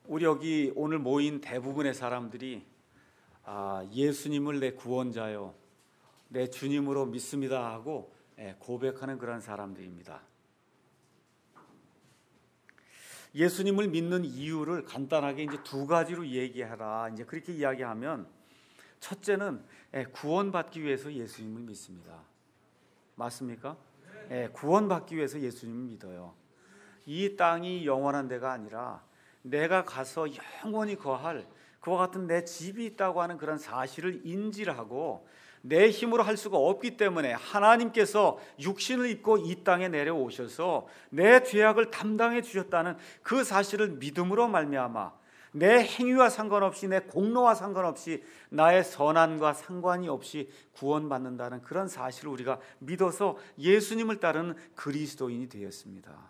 우리 여기 오늘 모인 대부분의 사람들이 예수님을 내 구원자요, 내 주님으로 믿습니다 하고 고백하는 그런 사람들입니다. 예수님을 믿는 이유를 간단하게 이제 두 가지로 얘기하라. 이제 그렇게 이야기하면 첫째는 구원받기 위해서 예수님을 믿습니다. 맞습니까? 구원받기 위해서 예수님을 믿어요. 이 땅이 영원한 데가 아니라 내가 가서 영원히 거할 그와 같은 내 집이 있다고 하는 그런 사실을 인지를 하고 내 힘으로 할 수가 없기 때문에 하나님께서 육신을 입고 이 땅에 내려오셔서 내 죄악을 담당해 주셨다는 그 사실을 믿음으로 말미암아 내 행위와 상관없이 내 공로와 상관없이 나의 선함과 상관이 없이 구원받는다는 그런 사실을 우리가 믿어서 예수님을 따르는 그리스도인이 되었습니다.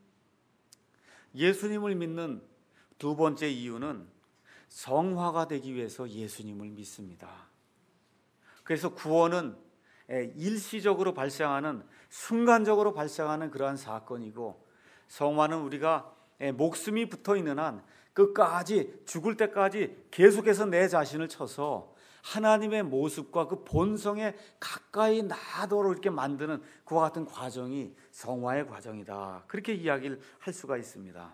예수님을 믿는 두 번째 이유는 성화가 되기 위해서 예수님을 믿습니다. 그래서 구원은 일시적으로 발생하는, 순간적으로 발생하는 그러한 사건이고, 성화는 우리가 목숨이 붙어 있는 한 끝까지, 죽을 때까지 계속해서 내 자신을 쳐서 하나님의 모습과 그 본성에 가까이 나도록 이렇게 만드는 그와 같은 과정이 성화의 과정이다. 그렇게 이야기를 할 수가 있습니다.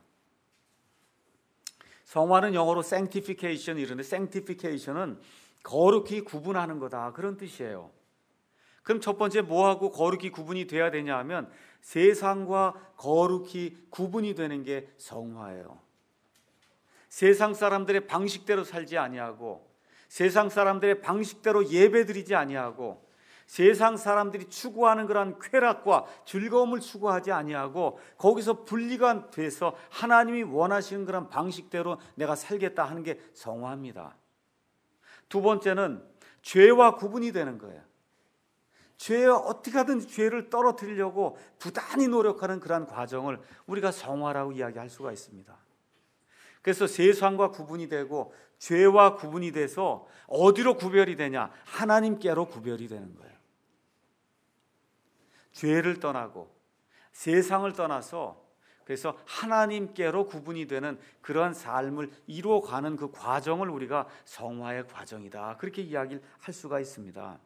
성화는 영어로 sanctification 이런데, sanctification은 거룩히 구분하는 거다, 그런 뜻이에요. 그럼 첫 번째 뭐하고 거룩히 구분이 돼야 되냐 하면 세상과 거룩히 구분이 되는 게 성화예요. 세상 사람들의 방식대로 살지 아니하고, 세상 사람들의 방식대로 예배드리지 아니하고, 세상 사람들이 추구하는 그런 쾌락과 즐거움을 추구하지 아니하고, 거기서 분리가 돼서 하나님이 원하시는 그런 방식대로 내가 살겠다 하는 게 성화입니다. 두 번째는 죄와 구분이 되는 거예요. 죄와 어떻게 하든 죄를 떨어뜨리려고 부단히 노력하는 그런 과정을 우리가 성화라고 이야기할 수가 있습니다. 그래서 세상과 구분이 되고 죄와 구분이 돼서 어디로 구별이 되냐? 하나님께로 구별이 되는 거예요. 죄를 떠나고 세상을 떠나서 그래서 하나님께로 구분이 되는 그러한 삶을 이루어가는 그 과정을 우리가 성화의 과정이다, 그렇게 이야기를 할 수가 있습니다.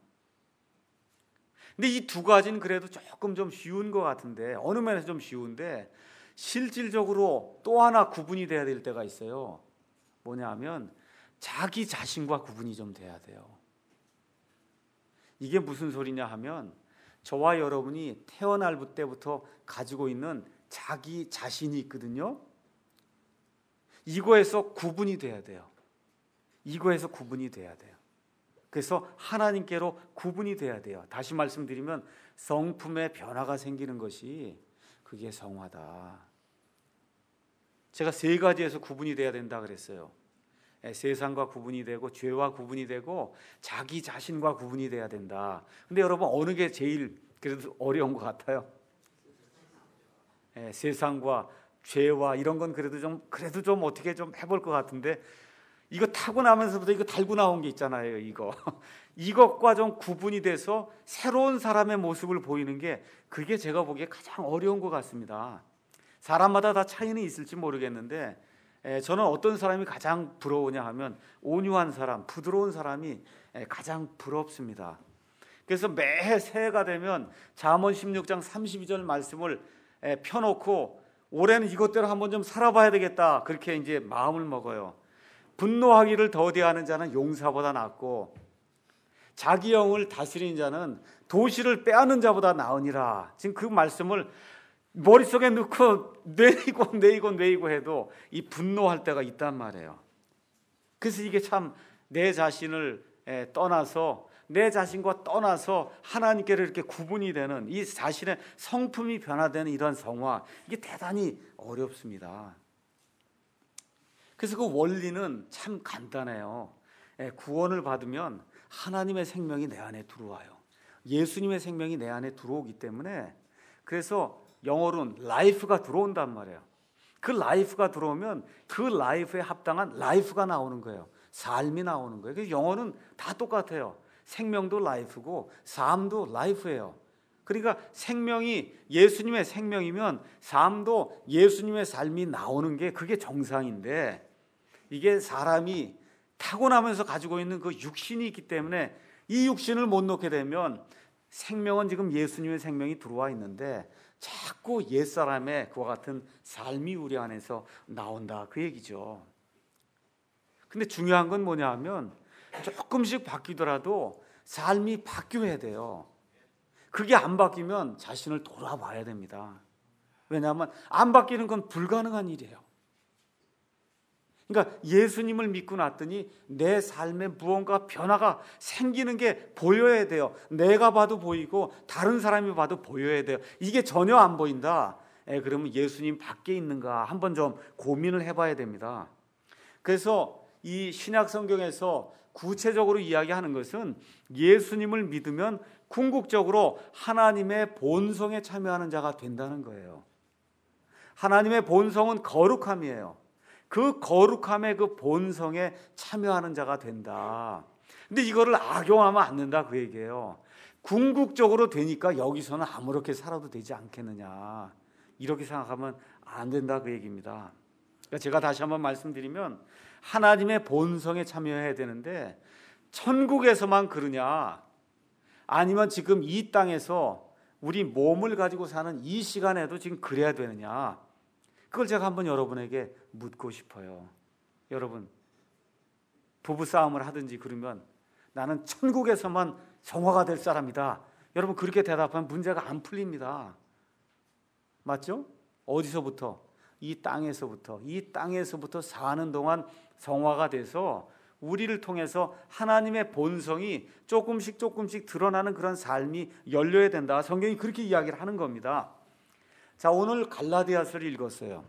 근데 이 두 가지는 그래도 조금 좀 쉬운 것 같은데, 어느 면에서 좀 쉬운데 실질적으로 또 하나 구분이 돼야 될 때가 있어요. 뭐냐 하면 자기 자신과 구분이 좀 돼야 돼요. 이게 무슨 소리냐 하면 저와 여러분이 태어날 때부터 가지고 있는 자기 자신이 있거든요. 이거에서 구분이 돼야 돼요. 이거에서 구분이 돼야 돼요. 그래서 하나님께로 구분이 돼야 돼요. 다시 말씀드리면 성품의 변화가 생기는 것이 그게 성화다. 제가 세 가지에서 구분이 돼야 된다 그랬어요. 세상과 구분이 되고 죄와 구분이 되고 자기 자신과 구분이 돼야 된다. 근데 여러분 어느 게 제일 그래도 어려운 것 같아요? 세상과 죄와 이런 건 그래도 좀 어떻게 좀 해볼 것 같은데, 이거 타고 나면서부터 이거 달고 나온 게 있잖아요. 이것과 좀 구분이 돼서 새로운 사람의 모습을 보이는 게, 그게 제가 보기에 가장 어려운 것 같습니다. 사람마다 다 차이는 있을지 모르겠는데 저는 어떤 사람이 가장 부러우냐 하면 온유한 사람, 부드러운 사람이 가장 부럽습니다. 그래서 매해 새해가 되면 잠언 16장 32절 말씀을 펴놓고 올해는 이것대로 한번 좀 살아봐야 되겠다, 그렇게 이제 마음을 먹어요. 분노하기를 더디하는 자는 용사보다 낫고 자기 영을 다스리는 자는 도시를 빼앗는 자보다 나으니라. 지금 그 말씀을 머릿속에 넣고 뇌이고 해도 이 분노할 때가 있단 말이에요. 그래서 이게 참 내 자신을 떠나서, 내 자신과 떠나서 하나님께로 이렇게 구분이 되는, 이 자신의 성품이 변화되는 이런 성화, 이게 대단히 어렵습니다. 그래서 그 원리는 참 간단해요. 구원을 받으면 하나님의 생명이 내 안에 들어와요. 예수님의 생명이 내 안에 들어오기 때문에, 그래서 영어로는 라이프가 들어온단 말이에요. 그 라이프가 들어오면 그 라이프에 합당한 라이프가 나오는 거예요. 삶이 나오는 거예요. 그래서 영어는 다 똑같아요. 생명도 라이프고 삶도 라이프예요. 그러니까 생명이 예수님의 생명이면 삶도 예수님의 삶이 나오는 게 그게 정상인데, 이게 사람이 타고나면서 가지고 있는 그 육신이 있기 때문에 이 육신을 못 놓게 되면 생명은 지금 예수님의 생명이 들어와 있는데 자꾸 옛사람의 그와 같은 삶이 우리 안에서 나온다 그 얘기죠. 근데 중요한 건 뭐냐 하면 조금씩 바뀌더라도 삶이 바뀌어야 돼요. 그게 안 바뀌면 자신을 돌아봐야 됩니다. 왜냐하면 안 바뀌는 건 불가능한 일이에요. 그러니까 예수님을 믿고 났더니 내 삶에 무언가 변화가 생기는 게 보여야 돼요. 내가 봐도 보이고 다른 사람이 봐도 보여야 돼요. 이게 전혀 안 보인다. 그러면 예수님 밖에 있는가 한번 좀 고민을 해봐야 됩니다. 그래서 이 신약 성경에서 구체적으로 이야기하는 것은 예수님을 믿으면 궁극적으로 하나님의 본성에 참여하는 자가 된다는 거예요. 하나님의 본성은 거룩함이에요. 그 거룩함의 그 본성에 참여하는 자가 된다. 근데 이거를 악용하면 안 된다 그 얘기예요. 궁극적으로 되니까 여기서는 아무렇게 살아도 되지 않겠느냐, 이렇게 생각하면 안 된다 그 얘기입니다. 그러니까 제가 다시 한번 말씀드리면 하나님의 본성에 참여해야 되는데 천국에서만 그러냐, 아니면 지금 이 땅에서 우리 몸을 가지고 사는 이 시간에도 지금 그래야 되느냐, 그걸 제가 한번 여러분에게 묻고 싶어요. 여러분, 부부싸움을 하든지 그러면 나는 천국에서만 성화가 될 사람이다, 여러분 그렇게 대답하면 문제가 안 풀립니다. 맞죠? 어디서부터? 이 땅에서부터 사는 동안 성화가 돼서 우리를 통해서 하나님의 본성이 조금씩 드러나는 그런 삶이 열려야 된다. 성경이 그렇게 이야기를 하는 겁니다. 자, 오늘 갈라디아서를 읽었어요.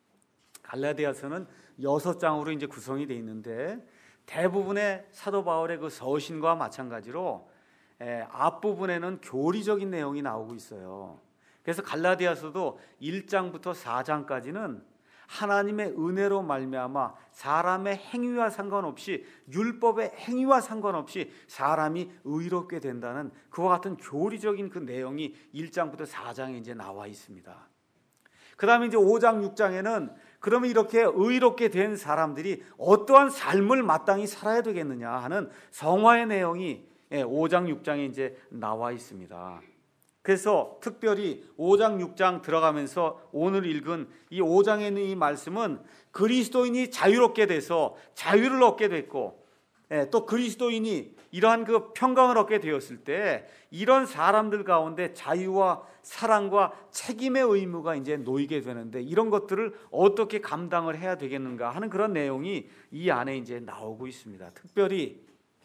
갈라디아서는 6장으로 이제 구성이 되어 있는데 대부분의 사도 바울의 그 서신과 마찬가지로 앞부분에는 교리적인 내용이 나오고 있어요. 그래서 갈라디아서도 1장부터 4장까지는 하나님의 은혜로 말미암아 사람의 행위와 상관없이, 율법의 행위와 상관없이 사람이 의롭게 된다는 그와 같은 교리적인 그 내용이 1장부터 4장에 이제 나와 있습니다. 그 다음에 이제 5장 6장에는 그러면 이렇게 의롭게 된 사람들이 어떠한 삶을 마땅히 살아야 되겠느냐 하는 성화의 내용이 5장 6장에 이제 나와 있습니다. 그래서 특별히 5장 6장 들어가면서 오늘 읽은 이 5장에 있는 이 말씀은 그리스도인이 자유롭게 돼서 자유를 얻게 됐고, 또 그리스도인이 이러한 그 평강을 얻게 되었을 때 이런 사람들 가운데 자유와 사랑과 책임의 의무가 이제 놓이게 되는데 이런 것들을 어떻게 감당을 해야 되겠는가 하는 그런 내용이 이 안에 이제 나오고 있습니다. 특별히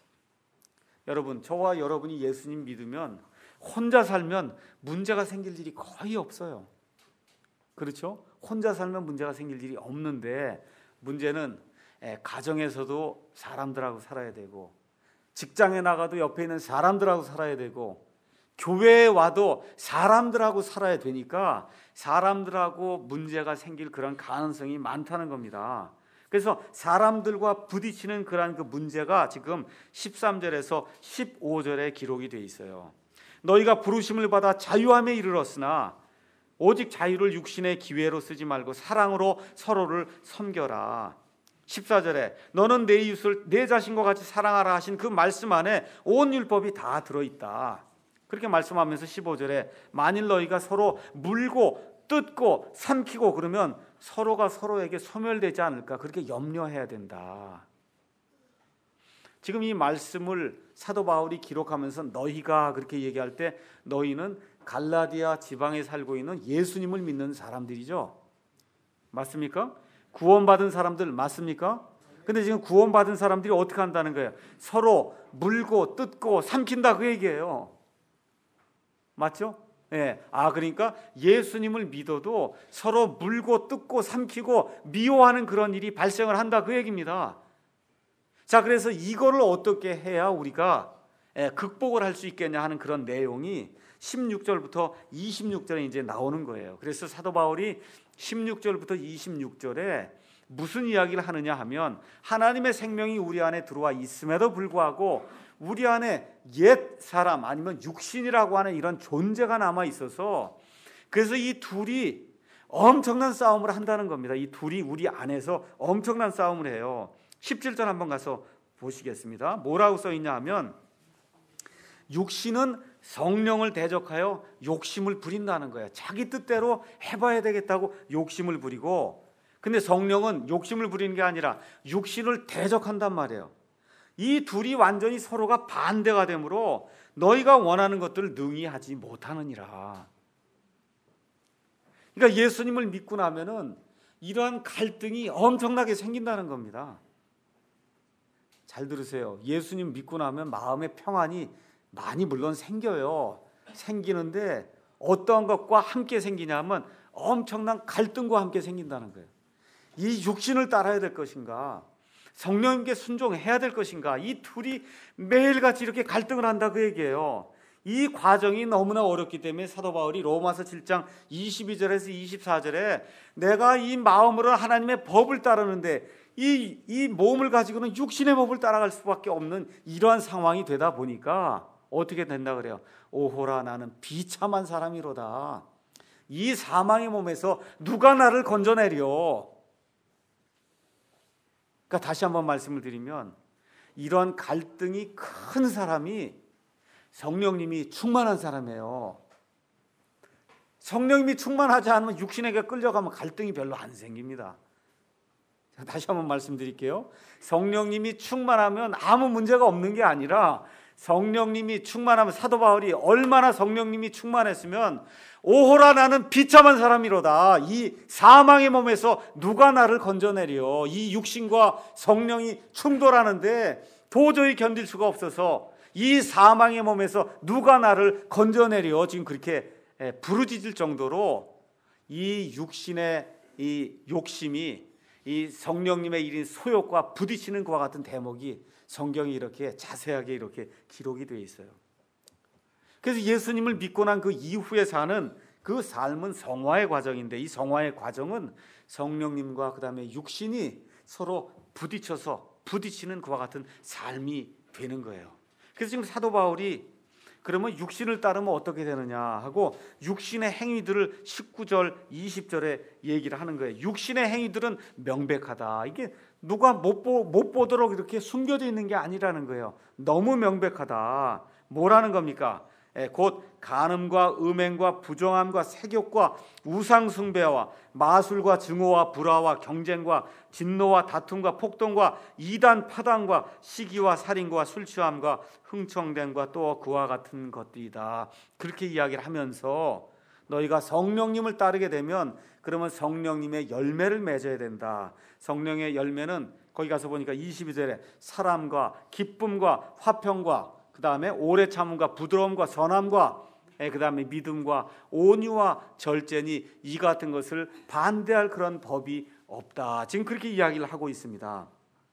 여러분, 저와 여러분이 예수님 믿으면 혼자 살면 문제가 생길 일이 거의 없어요. 그렇죠? 혼자 살면 문제가 생길 일이 없는데 문제는 가정에서도 사람들하고 살아야 되고, 직장에 나가도 옆에 있는 사람들하고 살아야 되고, 교회에 와도 사람들하고 살아야 되니까 사람들하고 문제가 생길 그런 가능성이 많다는 겁니다. 그래서 사람들과 부딪히는 그런 그 문제가 지금 13절에서 15절에 기록이 되어 있어요. 너희가 부르심을 받아 자유함에 이르렀으나 오직 자유를 육신의 기회로 쓰지 말고 사랑으로 서로를 섬겨라. 14절에 너는 내 이웃을 내 자신과 같이 사랑하라 하신 그 말씀 안에 온 율법이 다 들어있다. 그렇게 말씀하면서 15절에 만일 너희가 서로 물고 뜯고 삼키고 그러면 서로가 서로에게 소멸되지 않을까, 그렇게 염려해야 된다. 지금 이 말씀을 사도 바울이 기록하면서 너희가 그렇게 얘기할 때 너희는 갈라디아 지방에 살고 있는 예수님을 믿는 사람들이죠. 맞습니까? 구원받은 사람들 맞습니까? 근데 지금 구원받은 사람들이 어떻게 한다는 거예요? 서로 물고 뜯고 삼킨다 그 얘기예요. 맞죠? 예. 그러니까 예수님을 믿어도 서로 물고 뜯고 삼키고 미워하는 그런 일이 발생을 한다 그 얘기입니다. 자, 그래서 이거를 어떻게 해야 우리가 극복을 할 수 있겠냐 하는 그런 내용이 16절부터 26절에 이제 나오는 거예요. 그래서 사도 바울이 16절부터 26절에 무슨 이야기를 하느냐 하면 하나님의 생명이 우리 안에 들어와 있음에도 불구하고 우리 안에 옛 사람 아니면 육신이라고 하는 이런 존재가 남아 있어서, 그래서 이 둘이 엄청난 싸움을 한다는 겁니다. 이 둘이 우리 안에서 엄청난 싸움을 해요. 17절 한번 가서 보시겠습니다. 뭐라고 써 있냐 하면 육신은 성령을 대적하여 욕심을 부린다는 거예요. 자기 뜻대로 해봐야 되겠다고 욕심을 부리고, 근데 성령은 욕심을 부리는 게 아니라 육신을 대적한단 말이에요. 이 둘이 완전히 서로가 반대가 되므로 너희가 원하는 것들을 능히 하지 못하느니라. 그러니까 예수님을 믿고 나면은 이러한 갈등이 엄청나게 생긴다는 겁니다. 잘 들으세요. 예수님 믿고 나면 마음의 평안이 많이 물론 생겨요. 생기는데 어떠한 것과 함께 생기냐면 엄청난 갈등과 함께 생긴다는 거예요. 이 육신을 따라야 될 것인가, 성령님께 순종해야 될 것인가, 이 둘이 매일같이 이렇게 갈등을 한다 그 얘기예요. 이 과정이 너무나 어렵기 때문에 사도 바울이 로마서 7장 22절에서 24절에 내가 이 마음으로 하나님의 법을 따르는데 이 몸을 가지고는 육신의 법을 따라갈 수밖에 없는 이러한 상황이 되다 보니까 어떻게 된다 그래요? 오호라 나는 비참한 사람이로다. 이 사망의 몸에서 누가 나를 건져내려? 그러니까 다시 한번 말씀을 드리면 이런 갈등이 큰 사람이 성령님이 충만한 사람이에요. 성령님이 충만하지 않으면 육신에게 끌려가면 갈등이 별로 안 생깁니다. 다시 한번 말씀드릴게요. 성령님이 충만하면 아무 문제가 없는 게 아니라 성령님이 충만하면, 사도 바울이 얼마나 성령님이 충만했으면 오호라 나는 비참한 사람이로다. 이 사망의 몸에서 누가 나를 건져내려? 이 육신과 성령이 충돌하는데 도저히 견딜 수가 없어서 이 사망의 몸에서 누가 나를 건져내려? 지금 그렇게 부르짖을 정도로 이 육신의 이 욕심이 이 성령님의 일인 소욕과 부딪히는 것과 같은 대목이 성경이 이렇게 자세하게 이렇게 기록이 되어 있어요. 그래서 예수님을 믿고 난 그 이후에 사는 그 삶은 성화의 과정인데, 이 성화의 과정은 성령님과 그 다음에 육신이 서로 부딪히는 것과 같은 삶이 되는 거예요. 그래서 지금 사도 바울이 그러면 육신을 따르면 어떻게 되느냐 하고 육신의 행위들을 19절 20절에 얘기를 하는 거예요. 육신의 행위들은 명백하다. 이게 누가 못 보도록 이렇게 숨겨져 있는 게 아니라는 거예요. 너무 명백하다. 뭐라는 겁니까? 곧 간음과 음행과 부정함과 색욕과 우상숭배와 마술과 증오와 불화와 경쟁과 진노와 다툼과 폭동과 이단 파당과 시기와 살인과 술 취함과 흥청됨과 또 그와 같은 것들이다. 그렇게 이야기를 하면서 너희가 성령님을 따르게 되면 그러면 성령님의 열매를 맺어야 된다. 성령의 열매는 거기 가서 보니까 22절에 사람과 기쁨과 화평과 그 다음에 오래 참음과 부드러움과 선함과 그 다음에 믿음과 온유와 절제니 이 같은 것을 반대할 그런 법이 없다. 지금 그렇게 이야기를 하고 있습니다.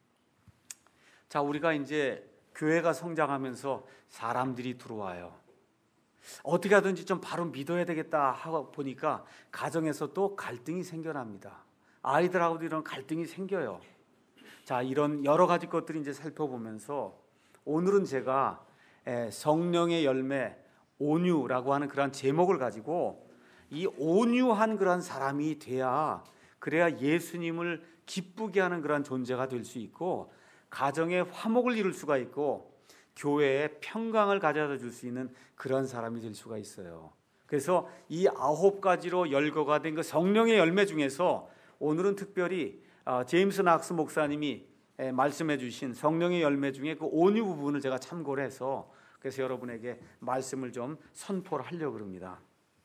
자, 우리가 이제 교회가 성장하면서 사람들이 들어와요. 어떻게 하든지 좀 바로 믿어야 되겠다 하고 보니까 가정에서 또 갈등이 생겨납니다. 아이들하고도 이런 갈등이 생겨요. 자, 이런 여러 가지 것들을 이제 살펴보면서 오늘은 제가 성령의 열매 온유라고 하는 그런 제목을 가지고 이 온유한 그런 사람이 그래야 예수님을 기쁘게 하는 그런 존재가 될 수 있고 가정에 화목을 이룰 수가 있고 교회에 평강을 가져다 줄 수 있는 그런 사람이 될 수가 있어요. 그래서 이 9가지로 열거가 된 그 성령의 열매 중에서 오늘은 특별히 제임스 낙스 목사님이 말씀해 주신 성령의 열매 중에 그 온유 부분을 제가 참고를 해서 그래서 여러분에게 말씀을 좀 선포를 하려고 합니다.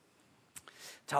자,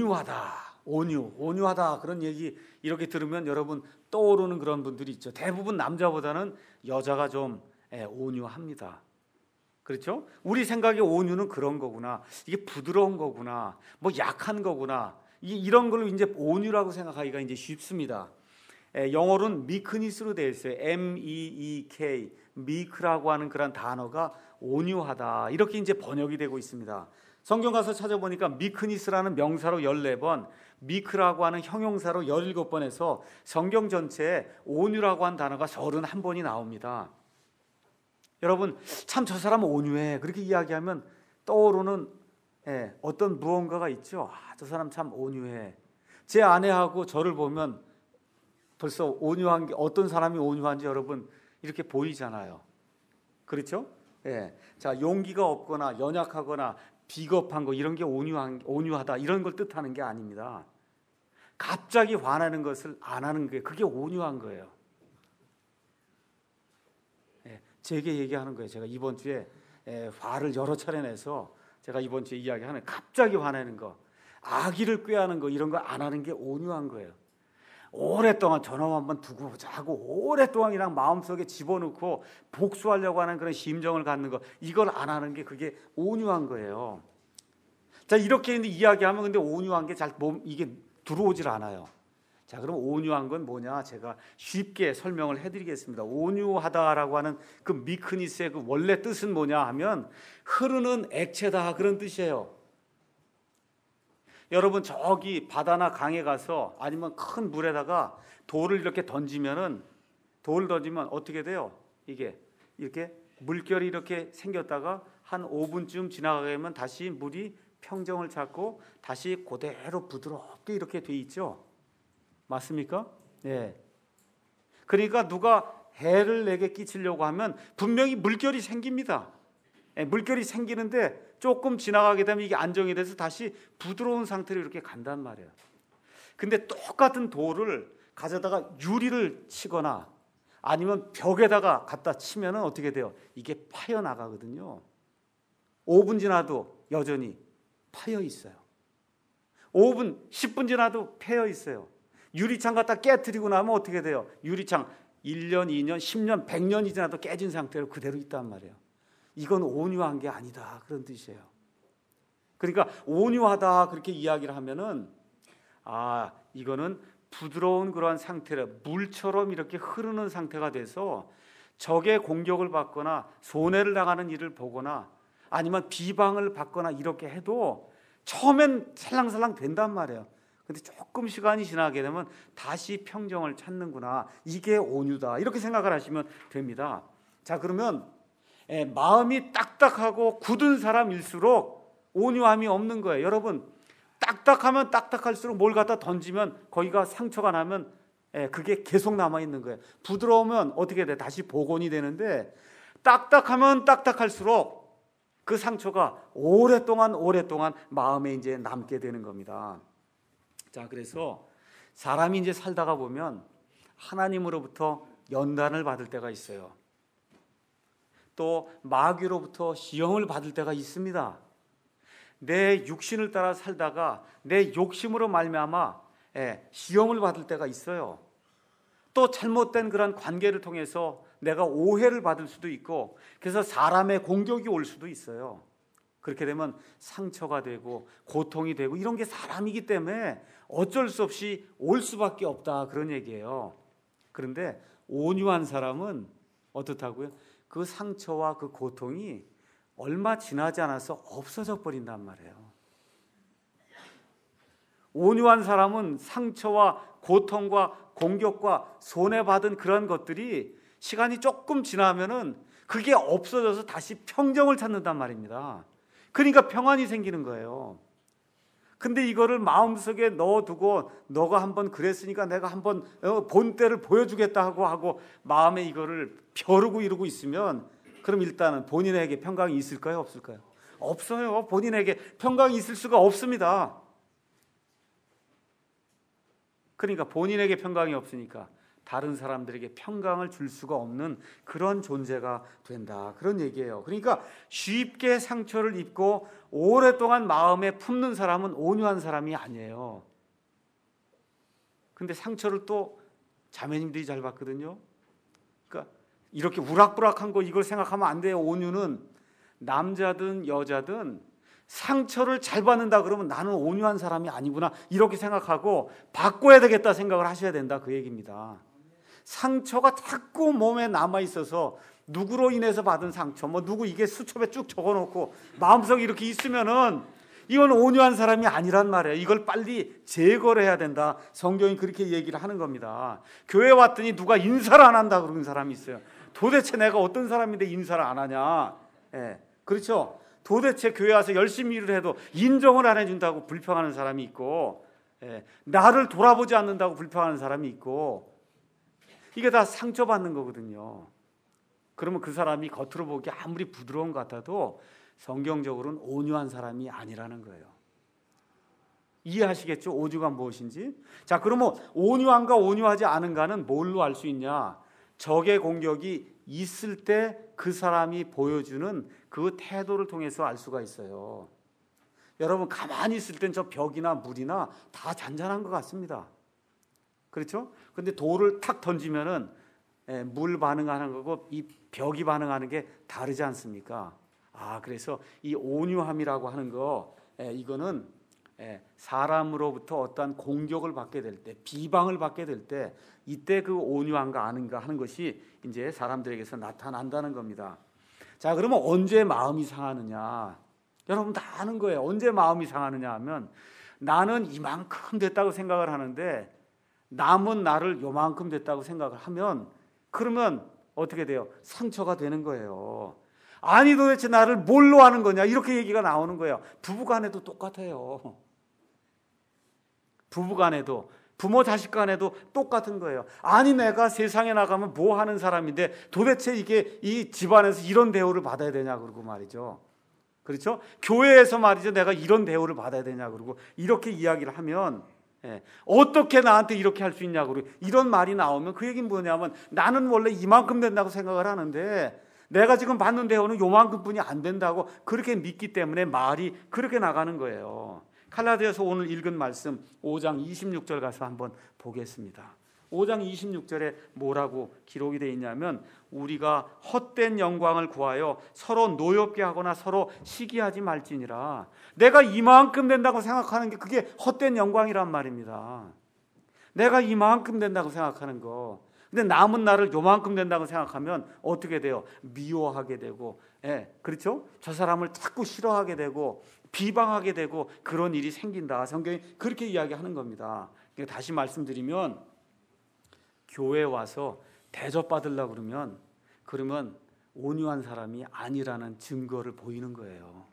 온유하다 그런 얘기 이렇게 들으면 여러분 떠오르는 그런 분들이 있죠. 대부분 남자보다는 여자가 좀 온유합니다. 그렇죠? 우리 생각에 온유는 그런 거구나. 이게 부드러운 거구나. 뭐 약한 거구나. 이런 걸로 이제 온유라고 생각하기가 이제 쉽습니다. 영어로는 미크니스로 되어 있어요. M-E-E-K, 미크라고 하는 그런 단어가 온유하다 이렇게 이제 번역이 되고 있습니다. 성경 가서 찾아보니까 미크니스라는 명사로 14번, 미크라고 하는 형용사로 17번에서 성경 전체에 온유라고 하는 단어가 31번이 나옵니다. 여러분, 참 저 사람 온유해 그렇게 이야기하면 떠오르는 어떤 무언가가 있죠. 저 사람 참 온유해. 제 아내하고 저를 보면 벌써 온유한 게 어떤 사람이 온유한지 여러분 이렇게 보이잖아요. 그렇죠? 예. 자, 용기가 없거나 연약하거나 비겁한 거 이런 게 온유하다 이런 걸 뜻하는 게 아닙니다. 갑자기 화내는 것을 안 하는 게 그게 온유한 거예요. 예. 제게 얘기하는 거예요. 제가 이번 주에 화를 여러 차례 내서 제가 이번 주에 이야기하는 갑자기 화내는 거, 아기를 꾀하는 거 이런 거 안 하는 게 온유한 거예요. 오랫동안 저놈 한번 두고 보자 하고 오랫동안 그냥 마음속에 집어넣고 복수하려고 하는 그런 심정을 갖는 거 이걸 안 하는 게 그게 온유한 거예요. 자, 이렇게 이야기하면 근데 온유한 게 잘 이게 들어오질 않아요. 자, 그럼 온유한 건 뭐냐? 제가 쉽게 설명을 해드리겠습니다. 온유하다라고 하는 그 미크니스의 그 원래 뜻은 뭐냐 하면 흐르는 액체다 그런 뜻이에요. 여러분 저기 바다나 강에 가서 아니면 큰 물에다가 돌을 이렇게 던지면은 돌을 던지면 어떻게 돼요? 이게 이렇게 물결이 이렇게 생겼다가 한 5분쯤 지나가게 되면 다시 물이 평정을 찾고 다시 그대로 부드럽게 이렇게 돼 있죠. 맞습니까? 예. 그러니까 누가 해를 내게 끼치려고 하면 분명히 물결이 생깁니다. 예, 물결이 생기는데 조금 지나가게 되면 이게 안정이 돼서 다시 부드러운 상태로 이렇게 간단 말이에요. 근데 똑같은 돌을 가져다가 유리를 치거나 아니면 벽에다가 갖다 치면은 어떻게 돼요? 이게 파여 나가거든요. 5분 지나도 여전히 파여 있어요. 5분, 10분 지나도 패여 있어요. 유리창 갖다 깨트리고 나면 어떻게 돼요? 유리창 1년, 2년, 10년, 100년이 지나도 깨진 상태로 그대로 있단 말이에요. 이건 온유한 게 아니다 그런 뜻이에요. 그러니까 온유하다 그렇게 이야기를 하면은 이거는 부드러운 그러한 상태라 물처럼 이렇게 흐르는 상태가 돼서 적의 공격을 받거나 손해를 당하는 일을 보거나 아니면 비방을 받거나 이렇게 해도 처음엔 살랑살랑 된단 말이에요. 근데 조금 시간이 지나게 되면 다시 평정을 찾는구나. 이게 온유다. 이렇게 생각을 하시면 됩니다. 자, 그러면 마음이 딱딱하고 굳은 사람일수록 온유함이 없는 거예요. 여러분, 딱딱하면 딱딱할수록 뭘 갖다 던지면 거기가 상처가 나면 그게 계속 남아있는 거예요. 부드러우면 어떻게 돼? 다시 복원이 되는데 딱딱하면 딱딱할수록 그 상처가 오랫동안 마음에 이제 남게 되는 겁니다. 자, 그래서 사람이 이제 살다가 보면 하나님으로부터 연단을 받을 때가 있어요. 또 마귀로부터 시험을 받을 때가 있습니다. 내 육신을 따라 살다가 내 욕심으로 말미암아 시험을 받을 때가 있어요. 또 잘못된 그런 관계를 통해서 내가 오해를 받을 수도 있고 그래서 사람의 공격이 올 수도 있어요. 그렇게 되면 상처가 되고 고통이 되고 이런 게 사람이기 때문에 어쩔 수 없이 올 수밖에 없다 그런 얘기예요. 그런데 온유한 사람은 어떻다고요? 그 상처와 그 고통이 얼마 지나지 않아서 없어져 버린단 말이에요. 온유한 사람은 상처와 고통과 공격과 손해받은 그런 것들이 시간이 조금 지나면은 그게 없어져서 다시 평정을 찾는단 말입니다. 그러니까 평안이 생기는 거예요. 근데 이거를 마음속에 넣어두고 너가 한번 그랬으니까 내가 한번 본때를 보여주겠다 하고 마음에 이거를 벼르고 이러고 있으면 그럼 일단은 본인에게 평강이 있을까요? 없을까요? 없어요. 본인에게 평강이 있을 수가 없습니다. 그러니까 본인에게 평강이 없으니까 다른 사람들에게 평강을 줄 수가 없는 그런 존재가 된다. 그런 얘기예요. 그러니까 쉽게 상처를 입고 오랫동안 마음에 품는 사람은 온유한 사람이 아니에요. 근데 상처를 또 자매님들이 잘 받거든요. 그러니까 이렇게 우락부락한 거 이걸 생각하면 안 돼요. 온유는 남자든 여자든 상처를 잘 받는다 그러면 나는 온유한 사람이 아니구나 이렇게 생각하고 바꿔야 되겠다 생각을 하셔야 된다 그 얘기입니다. 상처가 자꾸 몸에 남아있어서 누구로 인해서 받은 상처 누구 이게 수첩에 쭉 적어놓고 마음속에 이렇게 있으면은 이건 온유한 사람이 아니란 말이에요. 이걸 빨리 제거를 해야 된다. 성경이 그렇게 얘기를 하는 겁니다. 교회 왔더니 누가 인사를 안 한다 그러는 사람이 있어요. 도대체 내가 어떤 사람인데 인사를 안 하냐. 그렇죠. 도대체 교회 와서 열심히 일을 해도 인정을 안 해준다고 불평하는 사람이 있고 나를 돌아보지 않는다고 불평하는 사람이 있고 이게 다 상처받는 거거든요. 그러면 그 사람이 겉으로 보기 아무리 부드러운 것 같아도 성경적으로는 온유한 사람이 아니라는 거예요. 이해하시겠죠? 온유가 무엇인지? 자, 그러면 온유한가 온유하지 않은가는 뭘로 알 수 있냐? 적의 공격이 있을 때 그 사람이 보여주는 그 태도를 통해서 알 수가 있어요. 여러분, 가만히 있을 땐 저 벽이나 물이나 다 잔잔한 것 같습니다. 그렇죠? 근데 돌을 탁 던지면은 물 반응하는 거고 이 벽이 반응하는 게 다르지 않습니까? 그래서 이 온유함이라고 하는 거, 이거는 사람으로부터 어떠한 공격을 받게 될 때, 비방을 받게 될 때, 이때 그 온유한가 아닌가 하는 것이 이제 사람들에게서 나타난다는 겁니다. 자, 그러면 언제 마음이 상하느냐? 여러분 다 아는 거예요. 언제 마음이 상하느냐 하면, 나는 이만큼 됐다고 생각을 하는데 남은 나를 요만큼 됐다고 생각을 하면, 그러면 어떻게 돼요? 상처가 되는 거예요. 아니 도대체 나를 뭘로 하는 거냐, 이렇게 얘기가 나오는 거예요. 부부간에도 똑같아요. 부부간에도, 부모 자식 간에도 똑같은 거예요. 아니 내가 세상에 나가면 뭐 하는 사람인데 도대체 이게 이 집안에서 이런 대우를 받아야 되냐 그러고 말이죠. 그렇죠? 교회에서 말이죠, 내가 이런 대우를 받아야 되냐 그러고 이렇게 이야기를 하면, 어떻게 나한테 이렇게 할 수 있냐 그러고 이런 말이 나오면 그 얘기는 뭐냐면, 나는 원래 이만큼 된다고 생각을 하는데 내가 지금 받는 대우는 요만큼뿐이 안 된다고 그렇게 믿기 때문에 말이 그렇게 나가는 거예요. 갈라디아서 오늘 읽은 말씀 5장 26절 가서 한번 보겠습니다. 5장 26절에 뭐라고 기록이 되어 있냐면, 우리가 헛된 영광을 구하여 서로 노엽게 하거나 서로 시기하지 말지니라. 내가 이만큼 된다고 생각하는 게 그게 헛된 영광이란 말입니다. 내가 이만큼 된다고 생각하는 거. 근데 남은 나를 요만큼 된다고 생각하면 어떻게 돼요? 미워하게 되고, 그렇죠? 저 사람을 자꾸 싫어하게 되고 비방하게 되고 그런 일이 생긴다. 성경이 그렇게 이야기하는 겁니다. 다시 말씀드리면, 교회에 와서 대접받으려고 그러면 온유한 사람이 아니라는 증거를 보이는 거예요.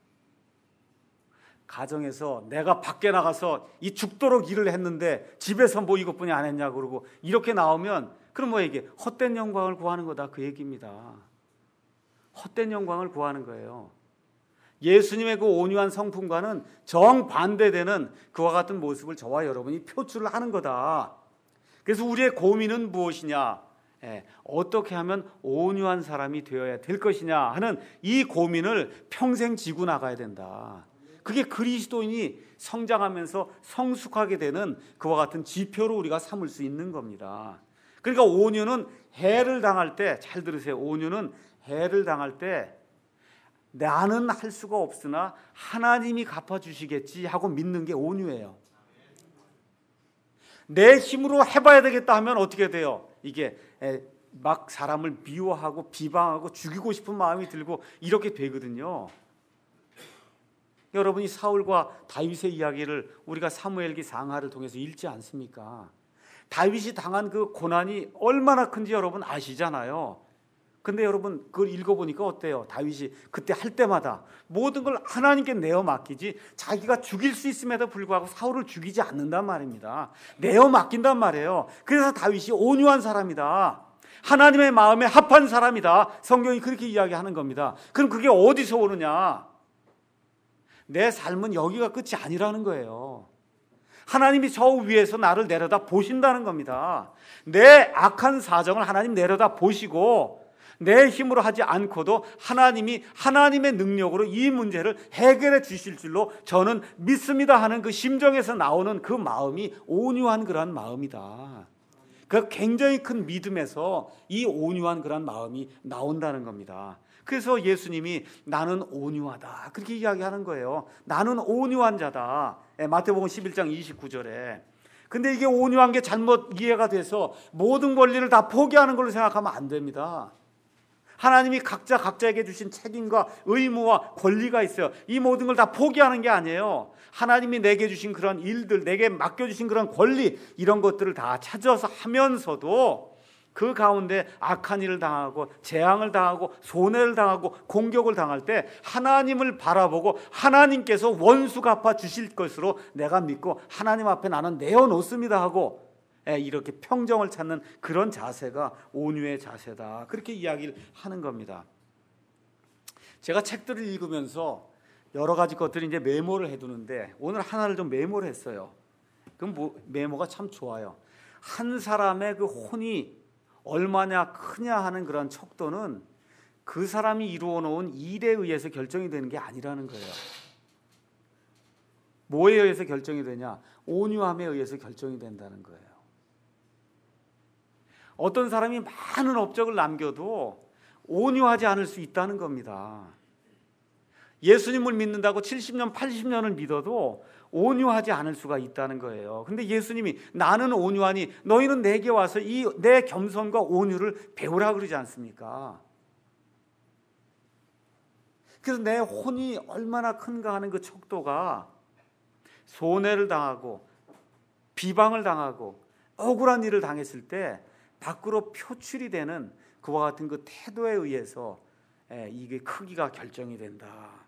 가정에서 내가 밖에 나가서 이 죽도록 일을 했는데 집에서 뭐 이것뿐이 안 했냐 그러고 이렇게 나오면, 그럼 뭐 이게 헛된 영광을 구하는 거다 그 얘기입니다. 헛된 영광을 구하는 거예요. 예수님의 그 온유한 성품과는 정반대되는 그와 같은 모습을 저와 여러분이 표출을 하는 거다. 그래서 우리의 고민은 무엇이냐, 어떻게 하면 온유한 사람이 되어야 될 것이냐 하는 이 고민을 평생 지고 나가야 된다. 그게 그리스도인이 성장하면서 성숙하게 되는 그와 같은 지표로 우리가 삼을 수 있는 겁니다. 그러니까 온유는 해를 당할 때, 잘 들으세요, 온유는 해를 당할 때 나는 할 수가 없으나 하나님이 갚아주시겠지 하고 믿는 게 온유예요. 내 힘으로 해봐야 되겠다 하면 어떻게 돼요? 이게 막 사람을 미워하고 비방하고 죽이고 싶은 마음이 들고 이렇게 되거든요. 여러분이 사울과 다윗의 이야기를 우리가 사무엘기 상하를 통해서 읽지 않습니까? 다윗이 당한 그 고난이 얼마나 큰지 여러분 아시잖아요. 근데 여러분 그걸 읽어보니까 어때요? 다윗이 그때 할 때마다 모든 걸 하나님께 내어 맡기지, 자기가 죽일 수 있음에도 불구하고 사울을 죽이지 않는단 말입니다. 내어 맡긴단 말이에요. 그래서 다윗이 온유한 사람이다, 하나님의 마음에 합한 사람이다, 성경이 그렇게 이야기하는 겁니다. 그럼 그게 어디서 오느냐? 내 삶은 여기가 끝이 아니라는 거예요. 하나님이 저 위에서 나를 내려다 보신다는 겁니다. 내 악한 사정을 하나님 내려다 보시고 내 힘으로 하지 않고도 하나님이 하나님의 능력으로 이 문제를 해결해 주실 줄로 저는 믿습니다 하는 그 심정에서 나오는 그 마음이 온유한 그런 마음이다. 그 굉장히 큰 믿음에서 이 온유한 그런 마음이 나온다는 겁니다. 그래서 예수님이 나는 온유하다 그렇게 이야기하는 거예요. 나는 온유한 자다. 마태복음 11장 29절에. 근데 이게 온유한 게 잘못 이해가 돼서 모든 권리를 다 포기하는 걸로 생각하면 안 됩니다. 하나님이 각자에게 주신 책임과 의무와 권리가 있어요. 이 모든 걸 다 포기하는 게 아니에요. 하나님이 내게 주신 그런 일들, 내게 맡겨주신 그런 권리, 이런 것들을 다 찾아서 하면서도 그 가운데 악한 일을 당하고 재앙을 당하고 손해를 당하고 공격을 당할 때 하나님을 바라보고 하나님께서 원수 갚아 주실 것으로 내가 믿고 하나님 앞에 나는 내어놓습니다 하고 이렇게 평정을 찾는 그런 자세가 온유의 자세다. 그렇게 이야기를 하는 겁니다. 제가 책들을 읽으면서 여러 가지 것들을 이제 메모를 해두는데 오늘 하나를 좀 메모를 했어요. 그럼 메모가 참 좋아요. 한 사람의 그 혼이 얼마나 크냐 하는 그런 척도는 그 사람이 이루어 놓은 일에 의해서 결정이 되는 게 아니라는 거예요. 뭐에 의해서 결정이 되냐? 온유함에 의해서 결정이 된다는 거예요. 어떤 사람이 많은 업적을 남겨도 온유하지 않을 수 있다는 겁니다. 예수님을 믿는다고 70년, 80년을 믿어도 온유하지 않을 수가 있다는 거예요. 근데 예수님이 나는 온유하니 너희는 내게 와서 이 내 겸손과 온유를 배우라 그러지 않습니까? 그래서 내 혼이 얼마나 큰가 하는 그 척도가 손해를 당하고 비방을 당하고 억울한 일을 당했을 때 밖으로 표출이 되는 그와 같은 그 태도에 의해서 이게 크기가 결정이 된다.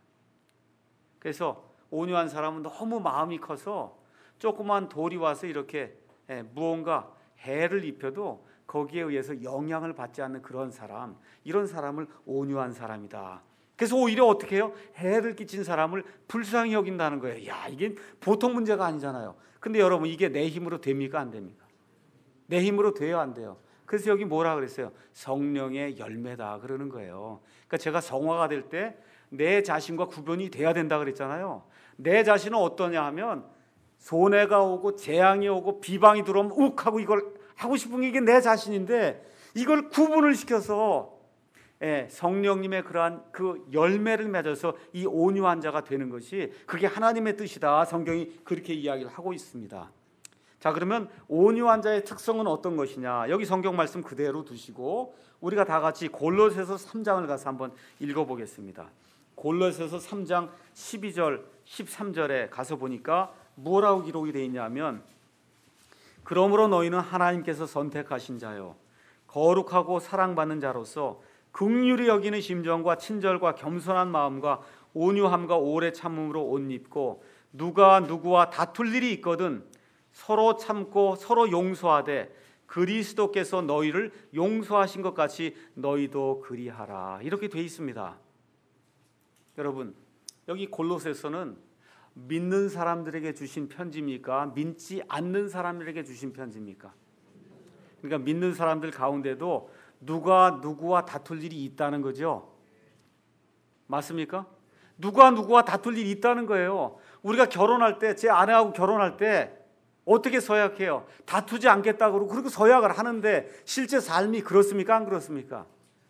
그래서 온유한 사람은 너무 마음이 커서 조그만 돌이 와서 이렇게 무언가 해를 입혀도 거기에 의해서 영향을 받지 않는 그런 사람, 이런 사람을 온유한 사람이다. 그래서 오히려 어떻게 해요? 해를 끼친 사람을 불쌍히 여긴다는 거예요. 야, 이게 보통 문제가 아니잖아요. 근데 여러분, 이게 내 힘으로 됩니까? 안 됩니까? 내 힘으로 돼요? 안 돼요? 그래서 여기 뭐라 그랬어요? 성령의 열매다 그러는 거예요. 그러니까 제가 성화가 될 때 내 자신과 구분이 돼야 된다 그랬잖아요. 내 자신은 어떠냐 하면 손해가 오고 재앙이 오고 비방이 들어오면 욱 하고 이걸 하고 싶은 게 이게 내 자신인데 이걸 구분을 시켜서 성령님의 그러한 그 열매를 맺어서 이 온유한 자가 되는 것이 그게 하나님의 뜻이다. 성경이 그렇게 이야기를 하고 있습니다. 자, 그러면 온유한 자의 특성은 어떤 것이냐? 여기 성경 말씀 그대로 두시고 우리가 다 같이 골로새서 3장을 가서 한번 읽어보겠습니다. 골로새서 3장 12절 13절에 가서 보니까 뭐라고 기록이 되어 있냐면 그러므로 너희는 하나님께서 선택하신 자요 거룩하고 사랑받는 자로서 긍휼히 여기는 심정과 친절과 겸손한 마음과 온유함과 오래 참음으로 옷 입고 누가 누구와 다툴 일이 있거든 서로 참고 서로 용서하되 그리스도께서 너희를 용서하신 것 같이 너희도 그리하라. 이렇게 돼 있습니다. 여러분, 여기 골로새서는 믿는 사람들에게 주신 편지입니까? 믿지 않는 사람들에게 주신 편지입니까? 그러니까 믿는 사람들 가운데도 누가 누구와 다툴 일이 있다는 거죠. 맞습니까? 누가 누구와 다툴 일이 있다는 거예요. 우리가 결혼할 때, 제 아내하고 결혼할 때 어떻게 서약해요? 다투지 않겠다고 그러고 그렇게 서약을 하는데 실제 삶이 그렇습니까? 안 그렇습니까?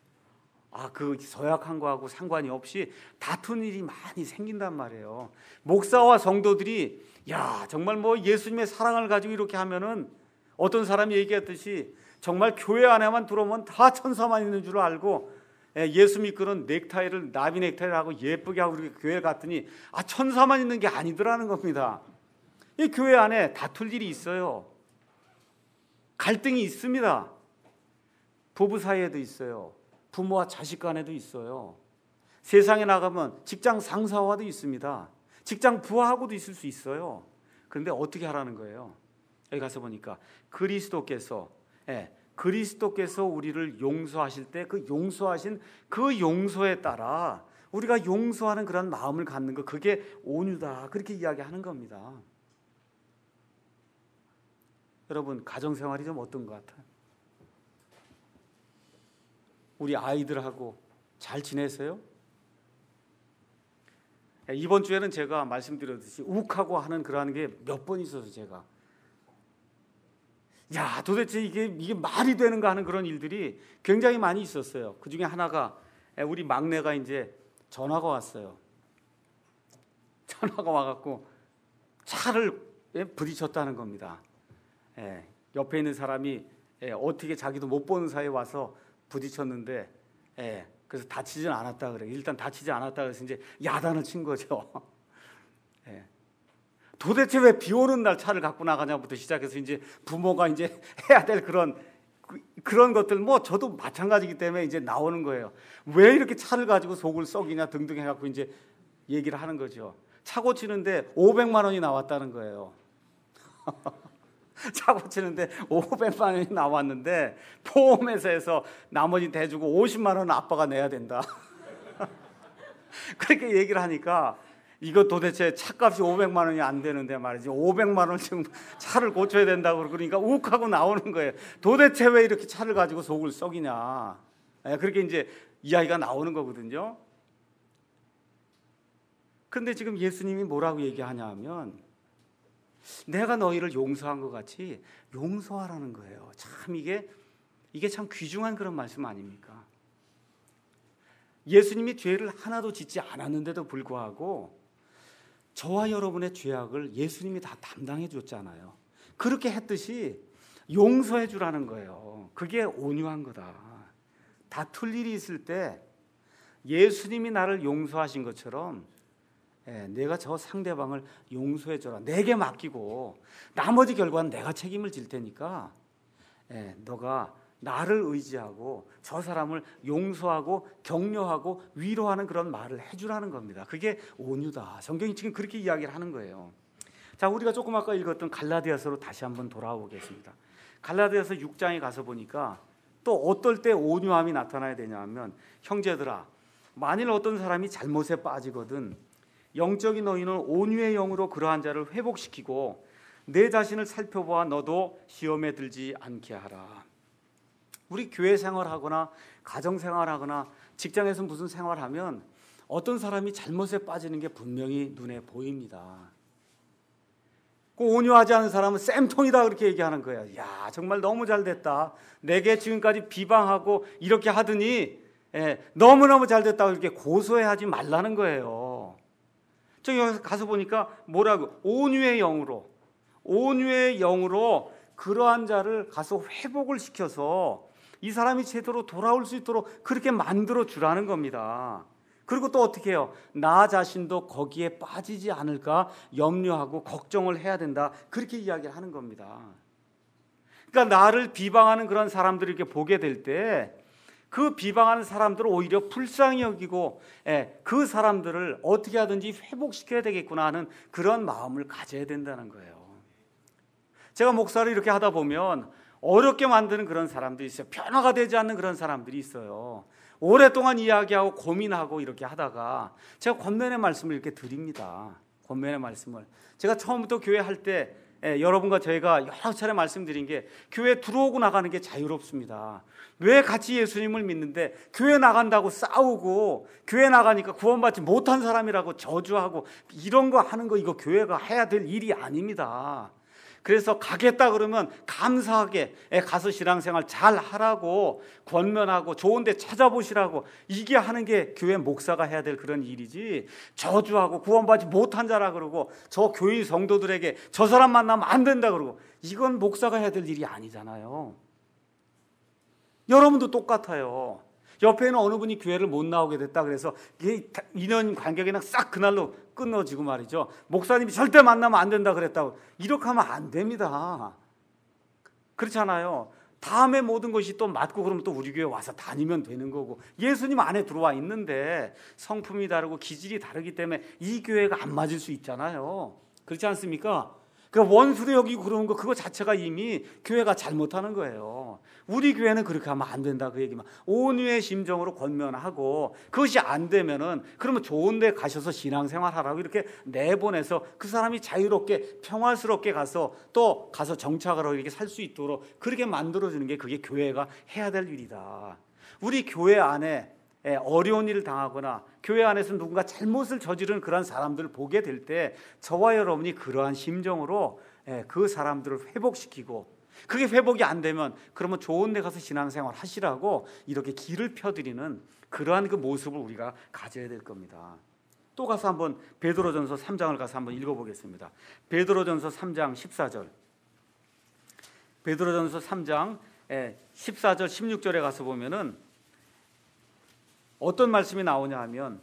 그 서약한 거하고 상관이 없이 다투는 일이 많이 생긴단 말이에요. 목사와 성도들이 정말 뭐 예수님의 사랑을 가지고 이렇게 하면은 어떤 사람이 얘기했듯이 정말 교회 안에만 들어오면 다 천사만 있는 줄 알고 예수 믿고는 넥타이를 나비 넥타이를 하고 예쁘게 하고 이렇게 교회 갔더니 천사만 있는 게 아니더라는 겁니다. 이 교회 안에 다툴 일이 있어요. 갈등이 있습니다. 부부 사이에도 있어요. 부모와 자식 간에도 있어요. 세상에 나가면 직장 상사와도 있습니다. 직장 부하하고도 있을 수 있어요. 그런데 어떻게 하라는 거예요? 여기 가서 보니까 그리스도께서 우리를 용서하실 때 그 용서하신 그 용서에 따라 우리가 용서하는 그런 마음을 갖는 것, 그게 온유다. 그렇게 이야기하는 겁니다. 여러분, 가정생활이 좀 어떤 것 같아요? 우리 아이들하고 잘 지내세요? 이번 주에는 제가 말씀드렸듯이 욱하고 하는 그러한 게 몇 번 있어서 제가 도대체 이게 말이 되는가 하는 그런 일들이 굉장히 많이 있었어요. 그 중에 하나가 우리 막내가 이제 전화가 왔어요. 전화가 와갖고 차를 부딪혔다는 겁니다. 옆에 있는 사람이 어떻게 자기도 못 보는 사이에 와서 부딪혔는데 그래서 다치진 않았다 그래요. 일단 다치지 않았다 그래서 이제 야단을 친 거죠. 도대체 왜 비 오는 날 차를 갖고 나가냐부터 시작해서 이제 부모가 이제 해야 될 그런 것들, 뭐 저도 마찬가지이기 때문에 이제 나오는 거예요. 왜 이렇게 차를 가지고 속을 썩이냐 등등 해갖고 이제 얘기를 하는 거죠. 차 고치는데 500만 원이 나왔다는 거예요. 사고 치는데 500만 원이 나왔는데 보험회사 해서 나머지 대주고 50만 원은 아빠가 내야 된다. 그렇게 얘기를 하니까 이거 도대체 차값이 500만 원이 안 되는데 말이지 500만 원 지금 차를 고쳐야 된다고 그러니까 욱하고 나오는 거예요. 도대체 왜 이렇게 차를 가지고 속을 썩이냐. 그렇게 이제 이야기가 나오는 거거든요. 그런데 지금 예수님이 뭐라고 얘기하냐 하면 내가 너희를 용서한 것 같이 용서하라는 거예요. 참 이게 참 귀중한 그런 말씀 아닙니까? 예수님이 죄를 하나도 짓지 않았는데도 불구하고 저와 여러분의 죄악을 예수님이 다 담당해 줬잖아요. 그렇게 했듯이 용서해 주라는 거예요. 그게 온유한 거다. 다툴 일이 있을 때 예수님이 나를 용서하신 것처럼 내가 저 상대방을 용서해 줘라. 내게 맡기고 나머지 결과는 내가 책임을 질 테니까 너가 나를 의지하고 저 사람을 용서하고 격려하고 위로하는 그런 말을 해주라는 겁니다. 그게 온유다. 성경이 지금 그렇게 이야기를 하는 거예요. 자, 우리가 조금 아까 읽었던 갈라디아서로 다시 한번 돌아오겠습니다. 갈라디아서 6장에 가서 보니까 또 어떨 때 온유함이 나타나야 되냐 하면 형제들아 만일 어떤 사람이 잘못에 빠지거든 영적인 너희는 온유의 영으로 그러한 자를 회복시키고 내 자신을 살펴보아 너도 시험에 들지 않게 하라. 우리 교회 생활하거나 가정 생활하거나 직장에서 무슨 생활하면 어떤 사람이 잘못에 빠지는 게 분명히 눈에 보입니다. 그 온유하지 않은 사람은 쌤통이다 그렇게 얘기하는 거예요. 야 정말 너무 잘됐다. 내게 지금까지 비방하고 이렇게 하더니 너무너무 잘됐다고 이렇게 고소해하지 말라는 거예요. 저기 가서 보니까 뭐라고 온유의 영으로 그러한 자를 가서 회복을 시켜서 이 사람이 제대로 돌아올 수 있도록 그렇게 만들어 주라는 겁니다. 그리고 또 어떻게 해요? 나 자신도 거기에 빠지지 않을까 염려하고 걱정을 해야 된다. 그렇게 이야기를 하는 겁니다. 그러니까 나를 비방하는 그런 사람들을 이렇게 보게 될 때 그 비방하는 사람들을 오히려 불쌍히 여기고 그 사람들을 어떻게 하든지 회복시켜야 되겠구나 하는 그런 마음을 가져야 된다는 거예요. 제가 목사를 이렇게 하다 보면 어렵게 만드는 그런 사람들이 있어요. 변화가 되지 않는 그런 사람들이 있어요. 오랫동안 이야기하고 고민하고 이렇게 하다가 제가 권면의 말씀을 이렇게 드립니다. 권면의 말씀을 제가 처음부터 교회 할 때 여러분과 저희가 여러 차례 말씀드린 게 교회 들어오고 나가는 게 자유롭습니다. 왜 같이 예수님을 믿는데 교회 나간다고 싸우고 교회 나가니까 구원받지 못한 사람이라고 저주하고 이런 거 하는 거 이거 교회가 해야 될 일이 아닙니다. 그래서 가겠다 그러면 감사하게 가서 신앙생활 잘 하라고 권면하고 좋은 데 찾아보시라고 이게 하는 게 교회 목사가 해야 될 그런 일이지 저주하고 구원받지 못한 자라 그러고 저 교인 성도들에게 저 사람 만나면 안 된다 그러고 이건 목사가 해야 될 일이 아니잖아요. 여러분도 똑같아요. 옆에 있는 어느 분이 교회를 못 나오게 됐다 그래서 인연 관계가 그냥 싹 그날로 끊어지고 말이죠. 목사님이 절대 만나면 안 된다 그랬다고 이렇게 하면 안 됩니다. 그렇잖아요. 다음에 모든 것이 또 맞고 그러면 또 우리 교회 와서 다니면 되는 거고 예수님 안에 들어와 있는데 성품이 다르고 기질이 다르기 때문에 이 교회가 안 맞을 수 있잖아요. 그렇지 않습니까? 그 원수로 여기고 그러는 거 그거 자체가 이미 교회가 잘못하는 거예요. 우리 교회는 그렇게 하면 안 된다 그 얘기만 온유의 심정으로 권면하고 그것이 안 되면은 그러면 좋은 데 가셔서 신앙생활 하라고 이렇게 내보내서 그 사람이 자유롭게 평화스럽게 가서 또 가서 정착하러 이렇게 살 수 있도록 그렇게 만들어주는 게 그게 교회가 해야 될 일이다. 우리 교회 안에 어려운 일을 당하거나 교회 안에서 누군가 잘못을 저지른 그런 사람들을 보게 될 때 저와 여러분이 그러한 심정으로 그 사람들을 회복시키고 그게 회복이 안 되면 그러면 좋은 데 가서 신앙생활 하시라고 이렇게 길을 펴드리는 그러한 그 모습을 우리가 가져야 될 겁니다. 또 가서 한번 베드로전서 3장을 가서 한번 읽어보겠습니다. 베드로전서 3장 14절 베드로전서 3장 14절 16절에 가서 보면은 어떤 말씀이 나오냐 하면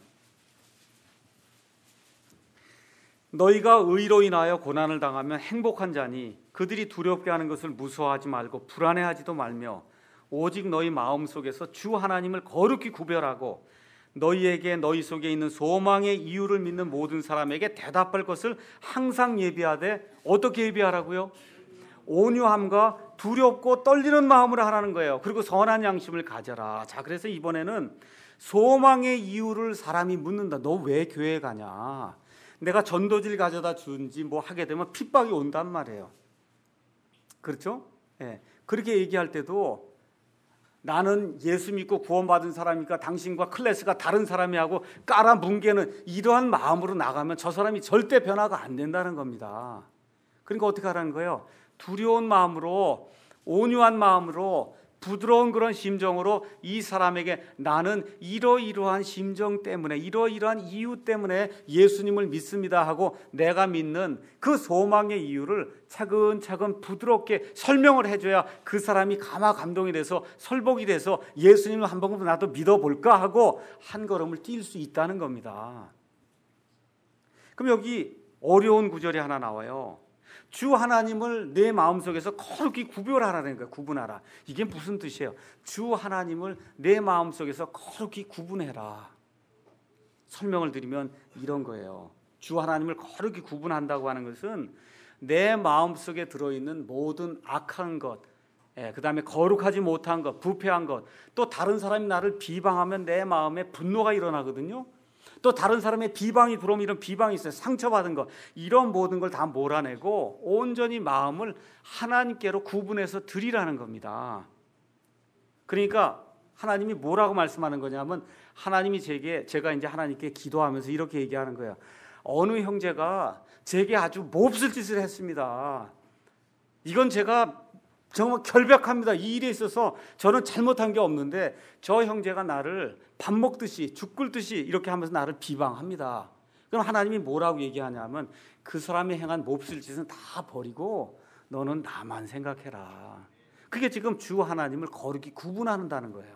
너희가 의로 인하여 고난을 당하면 행복한 자니 그들이 두렵게 하는 것을 무서워하지 말고 불안해하지도 말며 오직 너희 마음속에서 주 하나님을 거룩히 구별하고 너희에게 너희 속에 있는 소망의 이유를 믿는 모든 사람에게 대답할 것을 항상 예비하되 어떻게 예비하라고요? 온유함과 두렵고 떨리는 마음으로 하라는 거예요. 그리고 선한 양심을 가져라. 자, 그래서 이번에는 소망의 이유를 사람이 묻는다. 너 왜 교회 가냐? 내가 전도지를 가져다 준지 뭐 하게 되면 핍박이 온단 말이에요. 그렇죠? 예. 그렇게 얘기할 때도 나는 예수 믿고 구원받은 사람이니까 당신과 클래스가 다른 사람이 하고 깔아뭉개는 이러한 마음으로 나가면 저 사람이 절대 변화가 안 된다는 겁니다. 그러니까 어떻게 하라는 거예요? 두려운 마음으로, 온유한 마음으로, 부드러운 그런 심정으로 이 사람에게 나는 이러이러한 심정 때문에, 이러이러한 이유 때문에 예수님을 믿습니다 하고 내가 믿는 그 소망의 이유를 차근차근 부드럽게 설명을 해줘야 그 사람이 감동이 돼서 설복이 돼서 예수님을 한 번 나도 믿어볼까 하고 한 걸음을 뛸 수 있다는 겁니다. 그럼 여기 어려운 구절이 하나 나와요. 주 하나님을 내 마음속에서 거룩히 구별하라는 거예요. 구분하라. 이게 무슨 뜻이에요? 주 하나님을 내 마음속에서 거룩히 구분해라. 설명을 드리면 이런 거예요. 주 하나님을 거룩히 구분한다고 하는 것은 내 마음속에 들어있는 모든 악한 것, 그 다음에 거룩하지 못한 것, 부패한 것, 또 다른 사람이 나를 비방하면 내 마음에 분노가 일어나거든요. 또 다른 사람의 비방이 들어오면 이런 비방이 있어요. 상처받은 것, 이런 모든 걸 다 몰아내고 온전히 마음을 하나님께로 구분해서 드리라는 겁니다. 그러니까 하나님이 뭐라고 말씀하는 거냐면 하나님이 제가 이제 하나님께 기도하면서 이렇게 얘기하는 거예요. 어느 형제가 제게 아주 몹쓸 짓을 했습니다. 이건 제가 정말 결백합니다. 이 일에 있어서 저는 잘못한 게 없는데 저 형제가 나를 밥 먹듯이 죽 끓듯이 이렇게 하면서 나를 비방합니다. 그럼 하나님이 뭐라고 얘기하냐면 그 사람이 행한 몹쓸 짓은 다 버리고 너는 나만 생각해라. 그게 지금 주 하나님을 거룩히 구분한다는 거예요.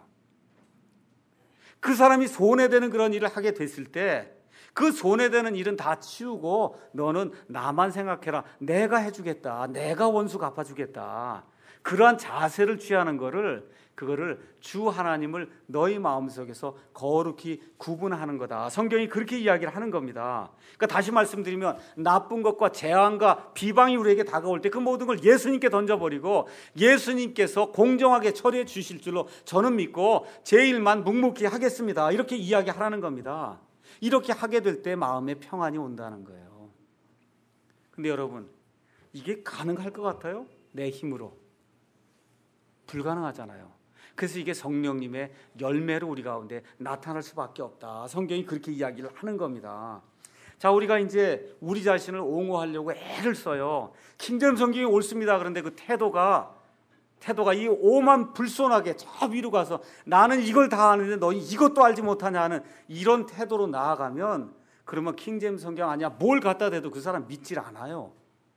그 사람이 손해되는 그런 일을 하게 됐을 때 그 손해되는 일은 다 치우고 너는 나만 생각해라. 내가 해주겠다. 내가 원수 갚아주겠다. 그러한 자세를 취하는 그거를 주 하나님을 너희 마음속에서 거룩히 구분하는 거다. 성경이 그렇게 이야기를 하는 겁니다. 그러니까 다시 말씀드리면 나쁜 것과 재앙과 비방이 우리에게 다가올 때 그 모든 걸 예수님께 던져버리고 예수님께서 공정하게 처리해 주실 줄로 저는 믿고 제 일만 묵묵히 하겠습니다. 이렇게 이야기하라는 겁니다. 이렇게 하게 될 때 마음에 평안이 온다는 거예요. 근데 여러분, 이게 가능할 것 같아요? 내 힘으로. 불가능하잖아요. 그래서 이게 성령님의 열매로 우리 가운데 나타날 수밖에 없다. 성경이 그렇게 이야기를 하는 겁니다. 자, 우리가 이제 우리 자신을 옹호하려고 애를 써요. 킹제임스 성경이 옳습니다. 그런데 그 태도가 이 오만 불손하게 저 위로 가서 나는 이걸 다 아는데 너 이것도 알지 못하냐 하는 이런 태도로 나아가면 그러면 킹제임스 성경 아니야 뭘 갖다 대도 그 사람 믿질 않아요.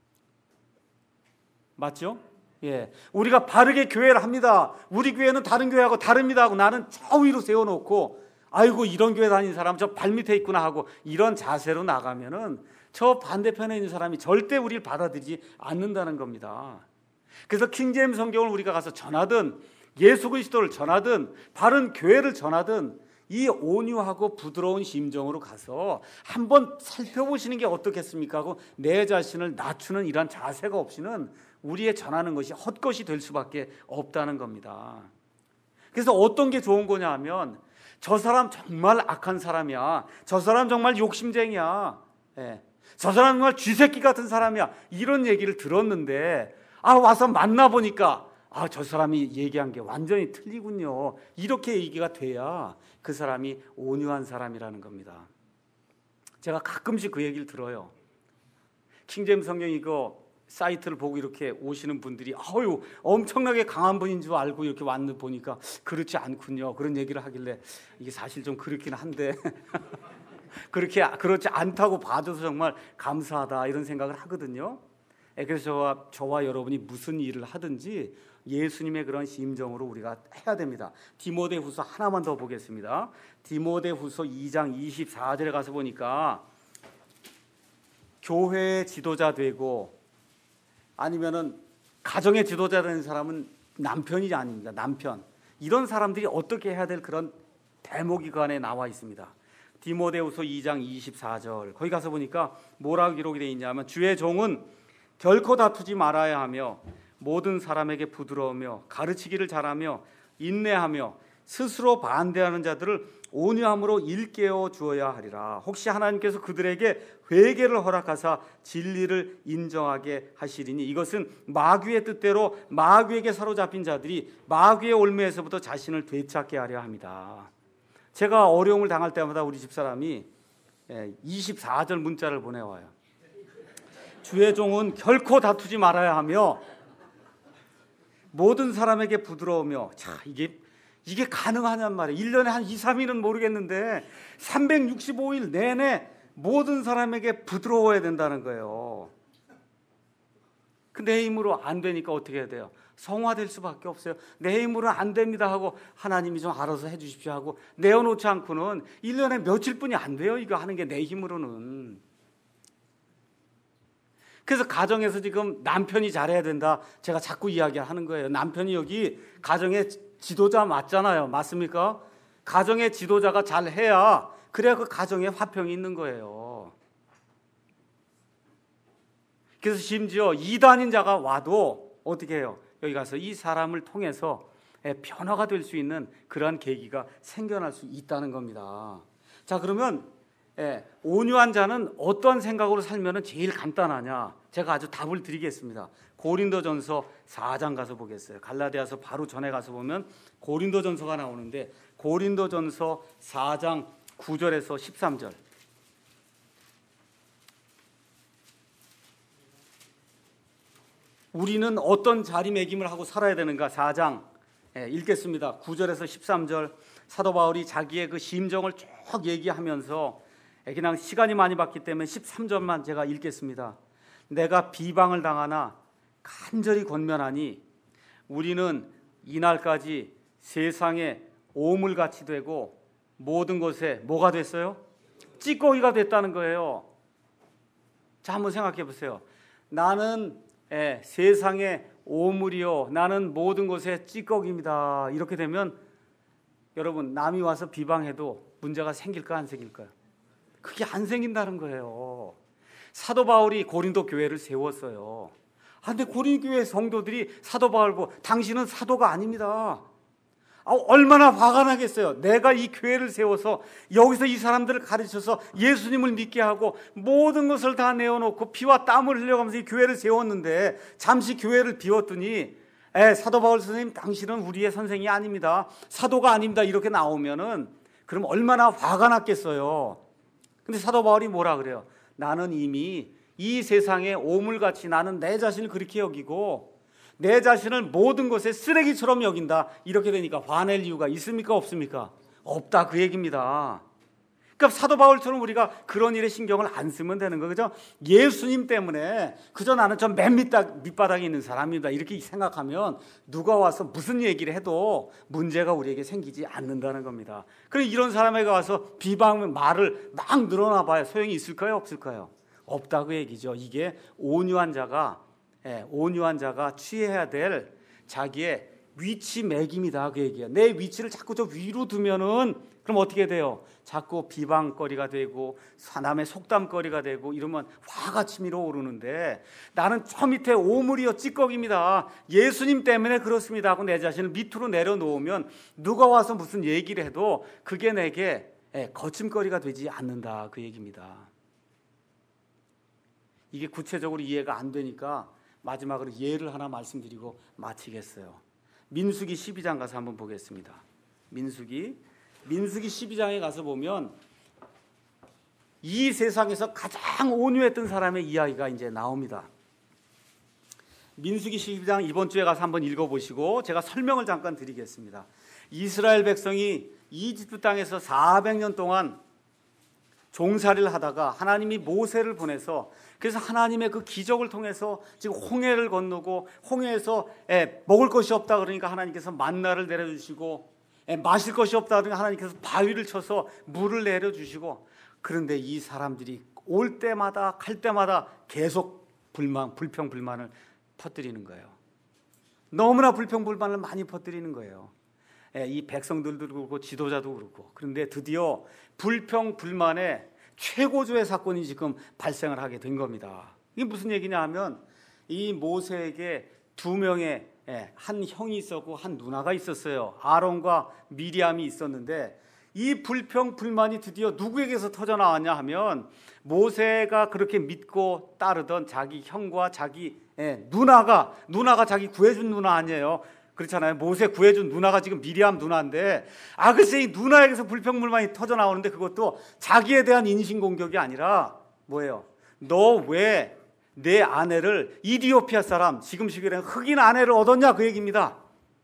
맞죠? 예, 우리가 바르게 교회를 합니다. 우리 교회는 다른 교회하고 다릅니다 하고 나는 저 위로 세워놓고 아이고 이런 교회 다니는 사람 저 발밑에 있구나 하고 이런 자세로 나가면은 저 반대편에 있는 사람이 절대 우리를 받아들이지 않는다는 겁니다. 그래서 킹제임스 성경을 우리가 가서 전하든 예수 그리스도를 전하든 바른 교회를 전하든 이 온유하고 부드러운 심정으로 가서 한번 살펴보시는 게 어떻겠습니까 하고 내 자신을 낮추는 이런 자세가 없이는 우리의 전하는 것이 헛것이 될 수밖에 없다는 겁니다. 그래서 어떤 게 좋은 거냐 하면 저 사람 정말 악한 사람이야. 저 사람 정말 욕심쟁이야. 예. 저 사람 정말 쥐새끼 같은 사람이야. 이런 얘기를 들었는데 와서 만나보니까 저 사람이 얘기한 게 완전히 틀리군요. 이렇게 얘기가 돼야 그 사람이 온유한 사람이라는 겁니다. 제가 가끔씩 그 얘기를 들어요. 킹제임스 성경 이거 사이트를 보고 이렇게 오시는 분들이 엄청나게 강한 분인 줄 알고 이렇게 왔는데 보니까 그렇지 않군요. 그런 얘기를 하길래 이게 사실 좀 그렇긴 한데 그렇지 않다고 봐줘서 정말 감사하다 이런 생각을 하거든요. 그래서 저와 여러분이 무슨 일을 하든지 예수님의 그런 심정으로 우리가 해야 됩니다. 디모데후서 하나만 더 보겠습니다. 디모데후서 2장 24절에 가서 보니까 교회의 지도자 되고 아니면은 가정의 지도자 되는 사람은 남편이 아닙니다. 남편. 이런 사람들이 어떻게 해야 될 그런 대목이 그 안에 나와 있습니다. 디모데후서 2장 24절 거기 가서 보니까 뭐라고 기록이 되어 있냐면 주의 종은 결코 다투지 말아야 하며 모든 사람에게 부드러우며 가르치기를 잘하며 인내하며 스스로 반대하는 자들을 온유함으로 일깨워 주어야 하리라. 혹시 하나님께서 그들에게 회개를 허락하사 진리를 인정하게 하시리니 이것은 마귀의 뜻대로 마귀에게 사로잡힌 자들이 마귀의 올무에서부터 자신을 되찾게 하려 합니다. 제가 어려움을 당할 때마다 우리 집사람이 24절 문자를 보내와요. 주의 종은 결코 다투지 말아야 하며 모든 사람에게 부드러우며. 자, 이게 가능하냔 말이에요. 1년에 한 2, 3일은 모르겠는데 365일 내내 모든 사람에게 부드러워야 된다는 거예요. 내 힘으로 안 되니까 어떻게 해야 돼요? 성화될 수밖에 없어요. 내 힘으로는 안 됩니다 하고 하나님이 좀 알아서 해 주십시오 하고 내어놓지 않고는 1년에 며칠뿐이 안 돼요. 이거 하는 게 내 힘으로는. 그래서 가정에서 지금 남편이 잘해야 된다 제가 자꾸 이야기하는 거예요. 남편이 여기 가정의 지도자 맞잖아요. 맞습니까? 가정의 지도자가 잘해야 그래야 그 가정에 화평이 있는 거예요. 그래서 심지어 이단인 자가 와도 어떻게 해요? 여기 가서 이 사람을 통해서 변화가 될 수 있는 그러한 계기가 생겨날 수 있다는 겁니다. 자, 그러면 온유한 자는 어떤 생각으로 살면 제일 간단하냐? 제가 아주 답을 드리겠습니다. 고린도전서 4장 가서 보겠어요. 갈라디아서 바로 전에 가서 보면 고린도전서가 나오는데 고린도전서 4장 9절에서 13절. 우리는 어떤 자리매김을 하고 살아야 되는가? 4장 읽겠습니다. 9절에서 13절. 사도 바울이 자기의 그 심정을 쭉 얘기하면서 그냥 시간이 많이 받기 때문에 13절만 제가 읽겠습니다. 내가 비방을 당하나 간절히 권면하니 우리는 이날까지 세상에 오물같이 되고 모든 것에 뭐가 됐어요? 찌꺼기가 됐다는 거예요. 자, 한번 생각해 보세요. 나는 세상에 오물이요, 나는 모든 것에 찌꺼기입니다. 이렇게 되면 여러분, 남이 와서 비방해도 문제가 생길까 안 생길까요? 그게 안 생긴다는 거예요. 사도 바울이 고린도 교회를 세웠어요. 근데 고린도 교회 성도들이 사도 바울 보고 당신은 사도가 아닙니다. 얼마나 화가 나겠어요. 내가 이 교회를 세워서 여기서 이 사람들을 가르쳐서 예수님을 믿게 하고 모든 것을 다 내어놓고 피와 땀을 흘려가면서 이 교회를 세웠는데 잠시 교회를 비웠더니 사도 바울 선생님, 당신은 우리의 선생이 아닙니다. 사도가 아닙니다. 이렇게 나오면은 그럼 얼마나 화가 났겠어요. 근데 사도 바울이 뭐라 그래요? 나는 이미 이 세상에 오물같이 나는 내 자신을 그렇게 여기고 내 자신을 모든 것에 쓰레기처럼 여긴다. 이렇게 되니까 화낼 이유가 있습니까? 없습니까? 없다, 그 얘기입니다. 그러니까 사도 바울처럼 우리가 그런 일에 신경을 안 쓰면 되는 거죠. 그죠? 예수님 때문에 그저 나는 좀 맨 밑바닥에 있는 사람입니다. 이렇게 생각하면 누가 와서 무슨 얘기를 해도 문제가 우리에게 생기지 않는다는 겁니다. 그럼 이런 사람에게 와서 비방 말을 막 늘어나 봐야 소용이 있을까요? 없을까요? 없다, 그 얘기죠. 이게 온유한 자가 취해야 될 자기의 위치 매김이다, 그 얘기예요. 내 위치를 자꾸 저 위로 두면은 그럼 어떻게 돼요? 자꾸 비방거리가 되고 남의 속담거리가 되고 이러면 화가 치밀어 오르는데 나는 저 밑에 오물이요, 찌꺼기입니다. 예수님 때문에 그렇습니다 하고 내 자신을 밑으로 내려놓으면 누가 와서 무슨 얘기를 해도 그게 내게 거침거리가 되지 않는다, 그 얘기입니다. 이게 구체적으로 이해가 안 되니까 마지막으로 예를 하나 말씀드리고 마치겠어요. 민수기 12장 가서 한번 보겠습니다. 민수기 12장에 가서 보면 이 세상에서 가장 온유했던 사람의 이야기가 이제 나옵니다. 민수기 12장 이번 주에 가서 한번 읽어보시고 제가 설명을 잠깐 드리겠습니다. 이스라엘 백성이 이집트 땅에서 400년 동안 종살이를 하다가 하나님이 모세를 보내서 그래서 하나님의 그 기적을 통해서 지금 홍해를 건너고 홍해에서 먹을 것이 없다 그러니까 하나님께서 만나를 내려주시고 마실 것이 없다 그러니까 하나님께서 바위를 쳐서 물을 내려주시고 그런데 이 사람들이 올 때마다 갈 때마다 계속 불평 불만을 퍼뜨리는 거예요. 너무나 불평 불만을 많이 퍼뜨리는 거예요. 이 백성들도 그렇고 지도자도 그렇고. 그런데 드디어 불평 불만의 최고조의 사건이 지금 발생을 하게 된 겁니다. 이게 무슨 얘기냐 하면 이 모세에게 두 명의 한 형이 있었고 한 누나가 있었어요. 아론과 미리암이 있었는데 이 불평 불만이 드디어 누구에게서 터져 나왔냐 하면 모세가 그렇게 믿고 따르던 자기 형과 자기 누나가 자기 구해준 누나 아니에요. 그렇잖아요. 모세 구해준 누나가 지금 미리암 누나인데 글쎄 이 누나에게서 불평 불만이 터져 나오는데 그것도 자기에 대한 인신공격이 아니라 뭐예요? 너 왜 내 아내를 이디오피아 사람 지금 시기에는 흑인 아내를 얻었냐 그 얘기입니다.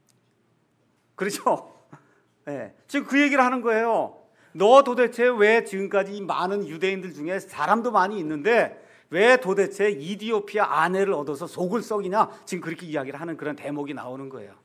그렇죠? 지금 그 얘기를 하는 거예요. 너 도대체 왜 지금까지 이 많은 유대인들 중에 사람도 많이 있는데 왜 도대체 이디오피아 아내를 얻어서 속을 썩이냐? 지금 그렇게 이야기를 하는 그런 대목이 나오는 거예요.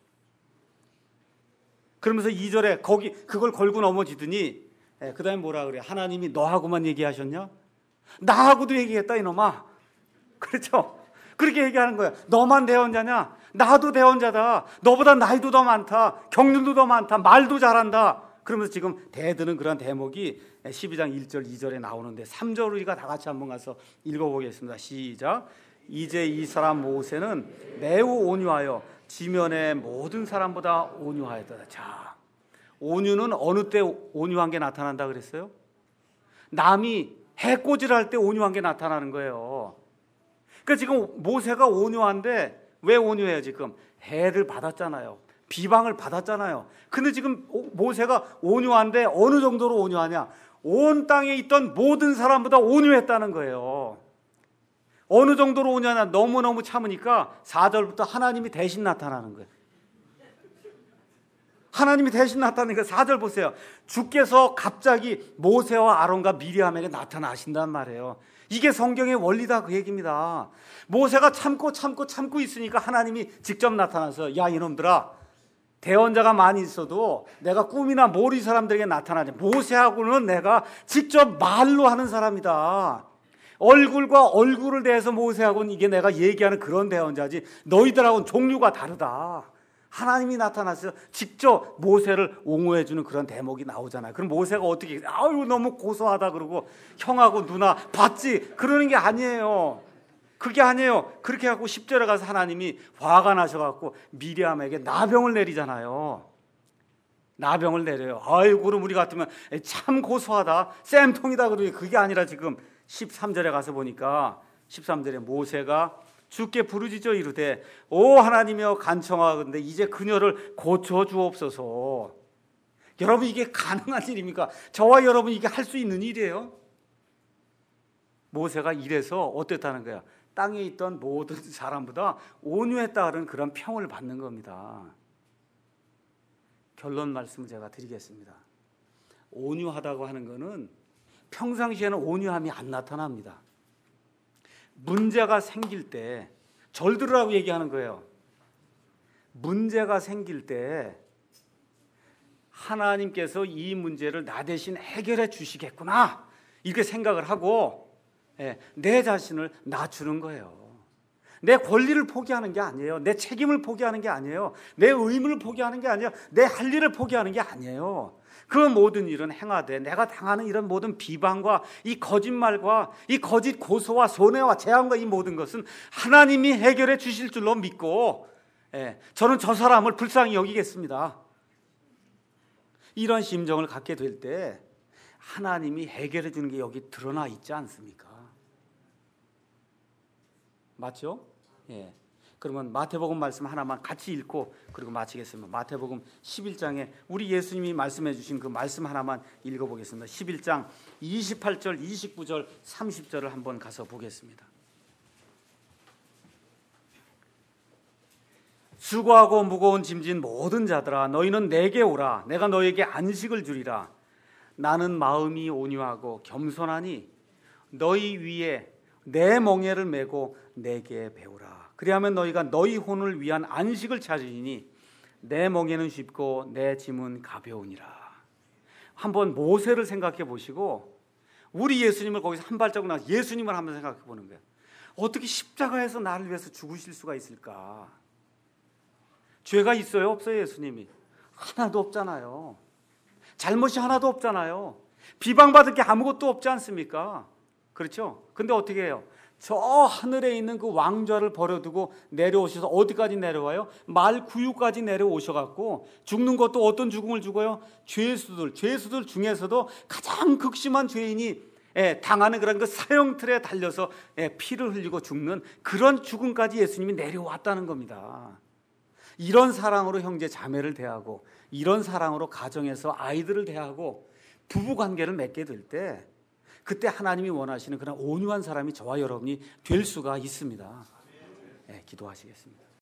그러면서 2절에 그걸 걸고 넘어지더니 그 다음에 뭐라 그래? 하나님이 너하고만 얘기하셨냐? 나하고도 얘기했다 이놈아. 그렇죠? 그렇게 얘기하는 거예요. 너만 대언자냐? 나도 대언자다. 너보다 나이도 더 많다. 경륜도 더 많다. 말도 잘한다. 그러면서 지금 대드는 그런 대목이 12장 1절 2절에 나오는데 3절 우리가 다 같이 한번 가서 읽어보겠습니다. 시작. 이제 이 사람 모세는 매우 온유하여 지면의 모든 사람보다 온유하였다. 자, 온유는 어느 때 온유한 게 나타난다 그랬어요? 남이 해코지를 때 온유한 게 나타나는 거예요. 그러니까 지금 모세가 온유한데 왜 온유해요? 지금 해를 받았잖아요. 비방을 받았잖아요. 근데 지금 모세가 온유한데 어느 정도로 온유하냐? 온 땅에 있던 모든 사람보다 온유했다는 거예요. 어느 정도로 온유하냐? 너무너무 참으니까 4절부터 하나님이 대신 나타나는 거예요. 하나님이 대신 나타나니까 4절 보세요. 주께서 갑자기 모세와 아론과 미리암에게 나타나신단 말이에요. 이게 성경의 원리다 그 얘기입니다. 모세가 참고 있으니까 하나님이 직접 나타나서 야 이놈들아, 대언자가 많이 있어도 내가 꿈이나 모리 사람들에게 나타나지 모세하고는 내가 직접 말로 하는 사람이다. 얼굴과 얼굴을 대해서 모세하고는 이게 내가 얘기하는 그런 대언자지 너희들하고는 종류가 다르다. 하나님이 나타나서 직접 모세를 옹호해주는 그런 대목이 나오잖아요. 그럼 모세가 어떻게 아유 너무 고소하다 그러고 형하고 누나 봤지? 그러는 게 아니에요. 그게 아니에요. 그렇게 하고 10절에 가서 하나님이 화가 나셔갖고 미리암에게 나병을 내리잖아요. 나병을 내려요. 아이고 그럼 우리 같으면 참 고소하다 쌤통이다 그러니 그게 아니라 지금 13절에 가서 보니까 13절에 모세가 주께 부르짖어 이르되 오 하나님이여 간청하건대 이제 그녀를 고쳐 주옵소서. 여러분 이게 가능한 일입니까? 저와 여러분 이게 할 수 있는 일이에요? 모세가 이래서 어땠다는 거야? 땅에 있던 모든 사람보다 온유했다는 그런 평을 받는 겁니다. 결론 말씀을 제가 드리겠습니다. 온유하다고 하는 것은 평상시에는 온유함이 안 나타납니다. 문제가 생길 때 절 들으라고 얘기하는 거예요. 문제가 생길 때 하나님께서 이 문제를 나 대신 해결해 주시겠구나 이렇게 생각을 하고 내 자신을 낮추는 거예요. 내 권리를 포기하는 게 아니에요. 내 책임을 포기하는 게 아니에요. 내 의무를 포기하는 게 아니에요. 내 할 일을 포기하는 게 아니에요. 그 모든 일은 행하되 내가 당하는 이런 모든 비방과 이 거짓말과 이 거짓 고소와 손해와 재앙과 이 모든 것은 하나님이 해결해 주실 줄로 믿고 저는 저 사람을 불쌍히 여기겠습니다. 이런 심정을 갖게 될 때 하나님이 해결해 주는 게 여기 드러나 있지 않습니까? 맞죠? 예. 그러면 마태복음 말씀 하나만 같이 읽고 그리고 마치겠습니다. 마태복음 11장에 우리 예수님이 말씀해 주신 그 말씀 하나만 읽어보겠습니다. 11장 28절, 29절, 30절을 한번 가서 보겠습니다. 수고하고 무거운 짐진 모든 자들아 너희는 내게 오라. 내가 너희에게 안식을 주리라. 나는 마음이 온유하고 겸손하니 너희 위에 내 멍에를 메고 내게 배우라. 그리하면 너희가 너희 혼을 위한 안식을 찾으리니 내 멍에는 쉽고 내 짐은 가벼우니라. 한번 모세를 생각해 보시고 우리 예수님을 거기서 한 발자국 나서 예수님을 한번 생각해 보는 거예요. 어떻게 십자가에서 나를 위해서 죽으실 수가 있을까? 죄가 있어요? 없어요? 예수님이? 하나도 없잖아요. 잘못이 하나도 없잖아요. 비방받을 게 아무것도 없지 않습니까? 그렇죠? 근데 어떻게 해요? 저 하늘에 있는 그 왕좌를 버려두고 내려오셔서 어디까지 내려와요? 말 구유까지 내려오셔갖고 죽는 것도 어떤 죽음을 죽어요? 죄수들 중에서도 가장 극심한 죄인이 당하는 그런 그 사형틀에 달려서 피를 흘리고 죽는 그런 죽음까지 예수님이 내려왔다는 겁니다. 이런 사랑으로 형제 자매를 대하고, 이런 사랑으로 가정에서 아이들을 대하고 부부관계를 맺게 될 때, 그때 하나님이 원하시는 그런 온유한 사람이 저와 여러분이 될 수가 있습니다. 기도하시겠습니다.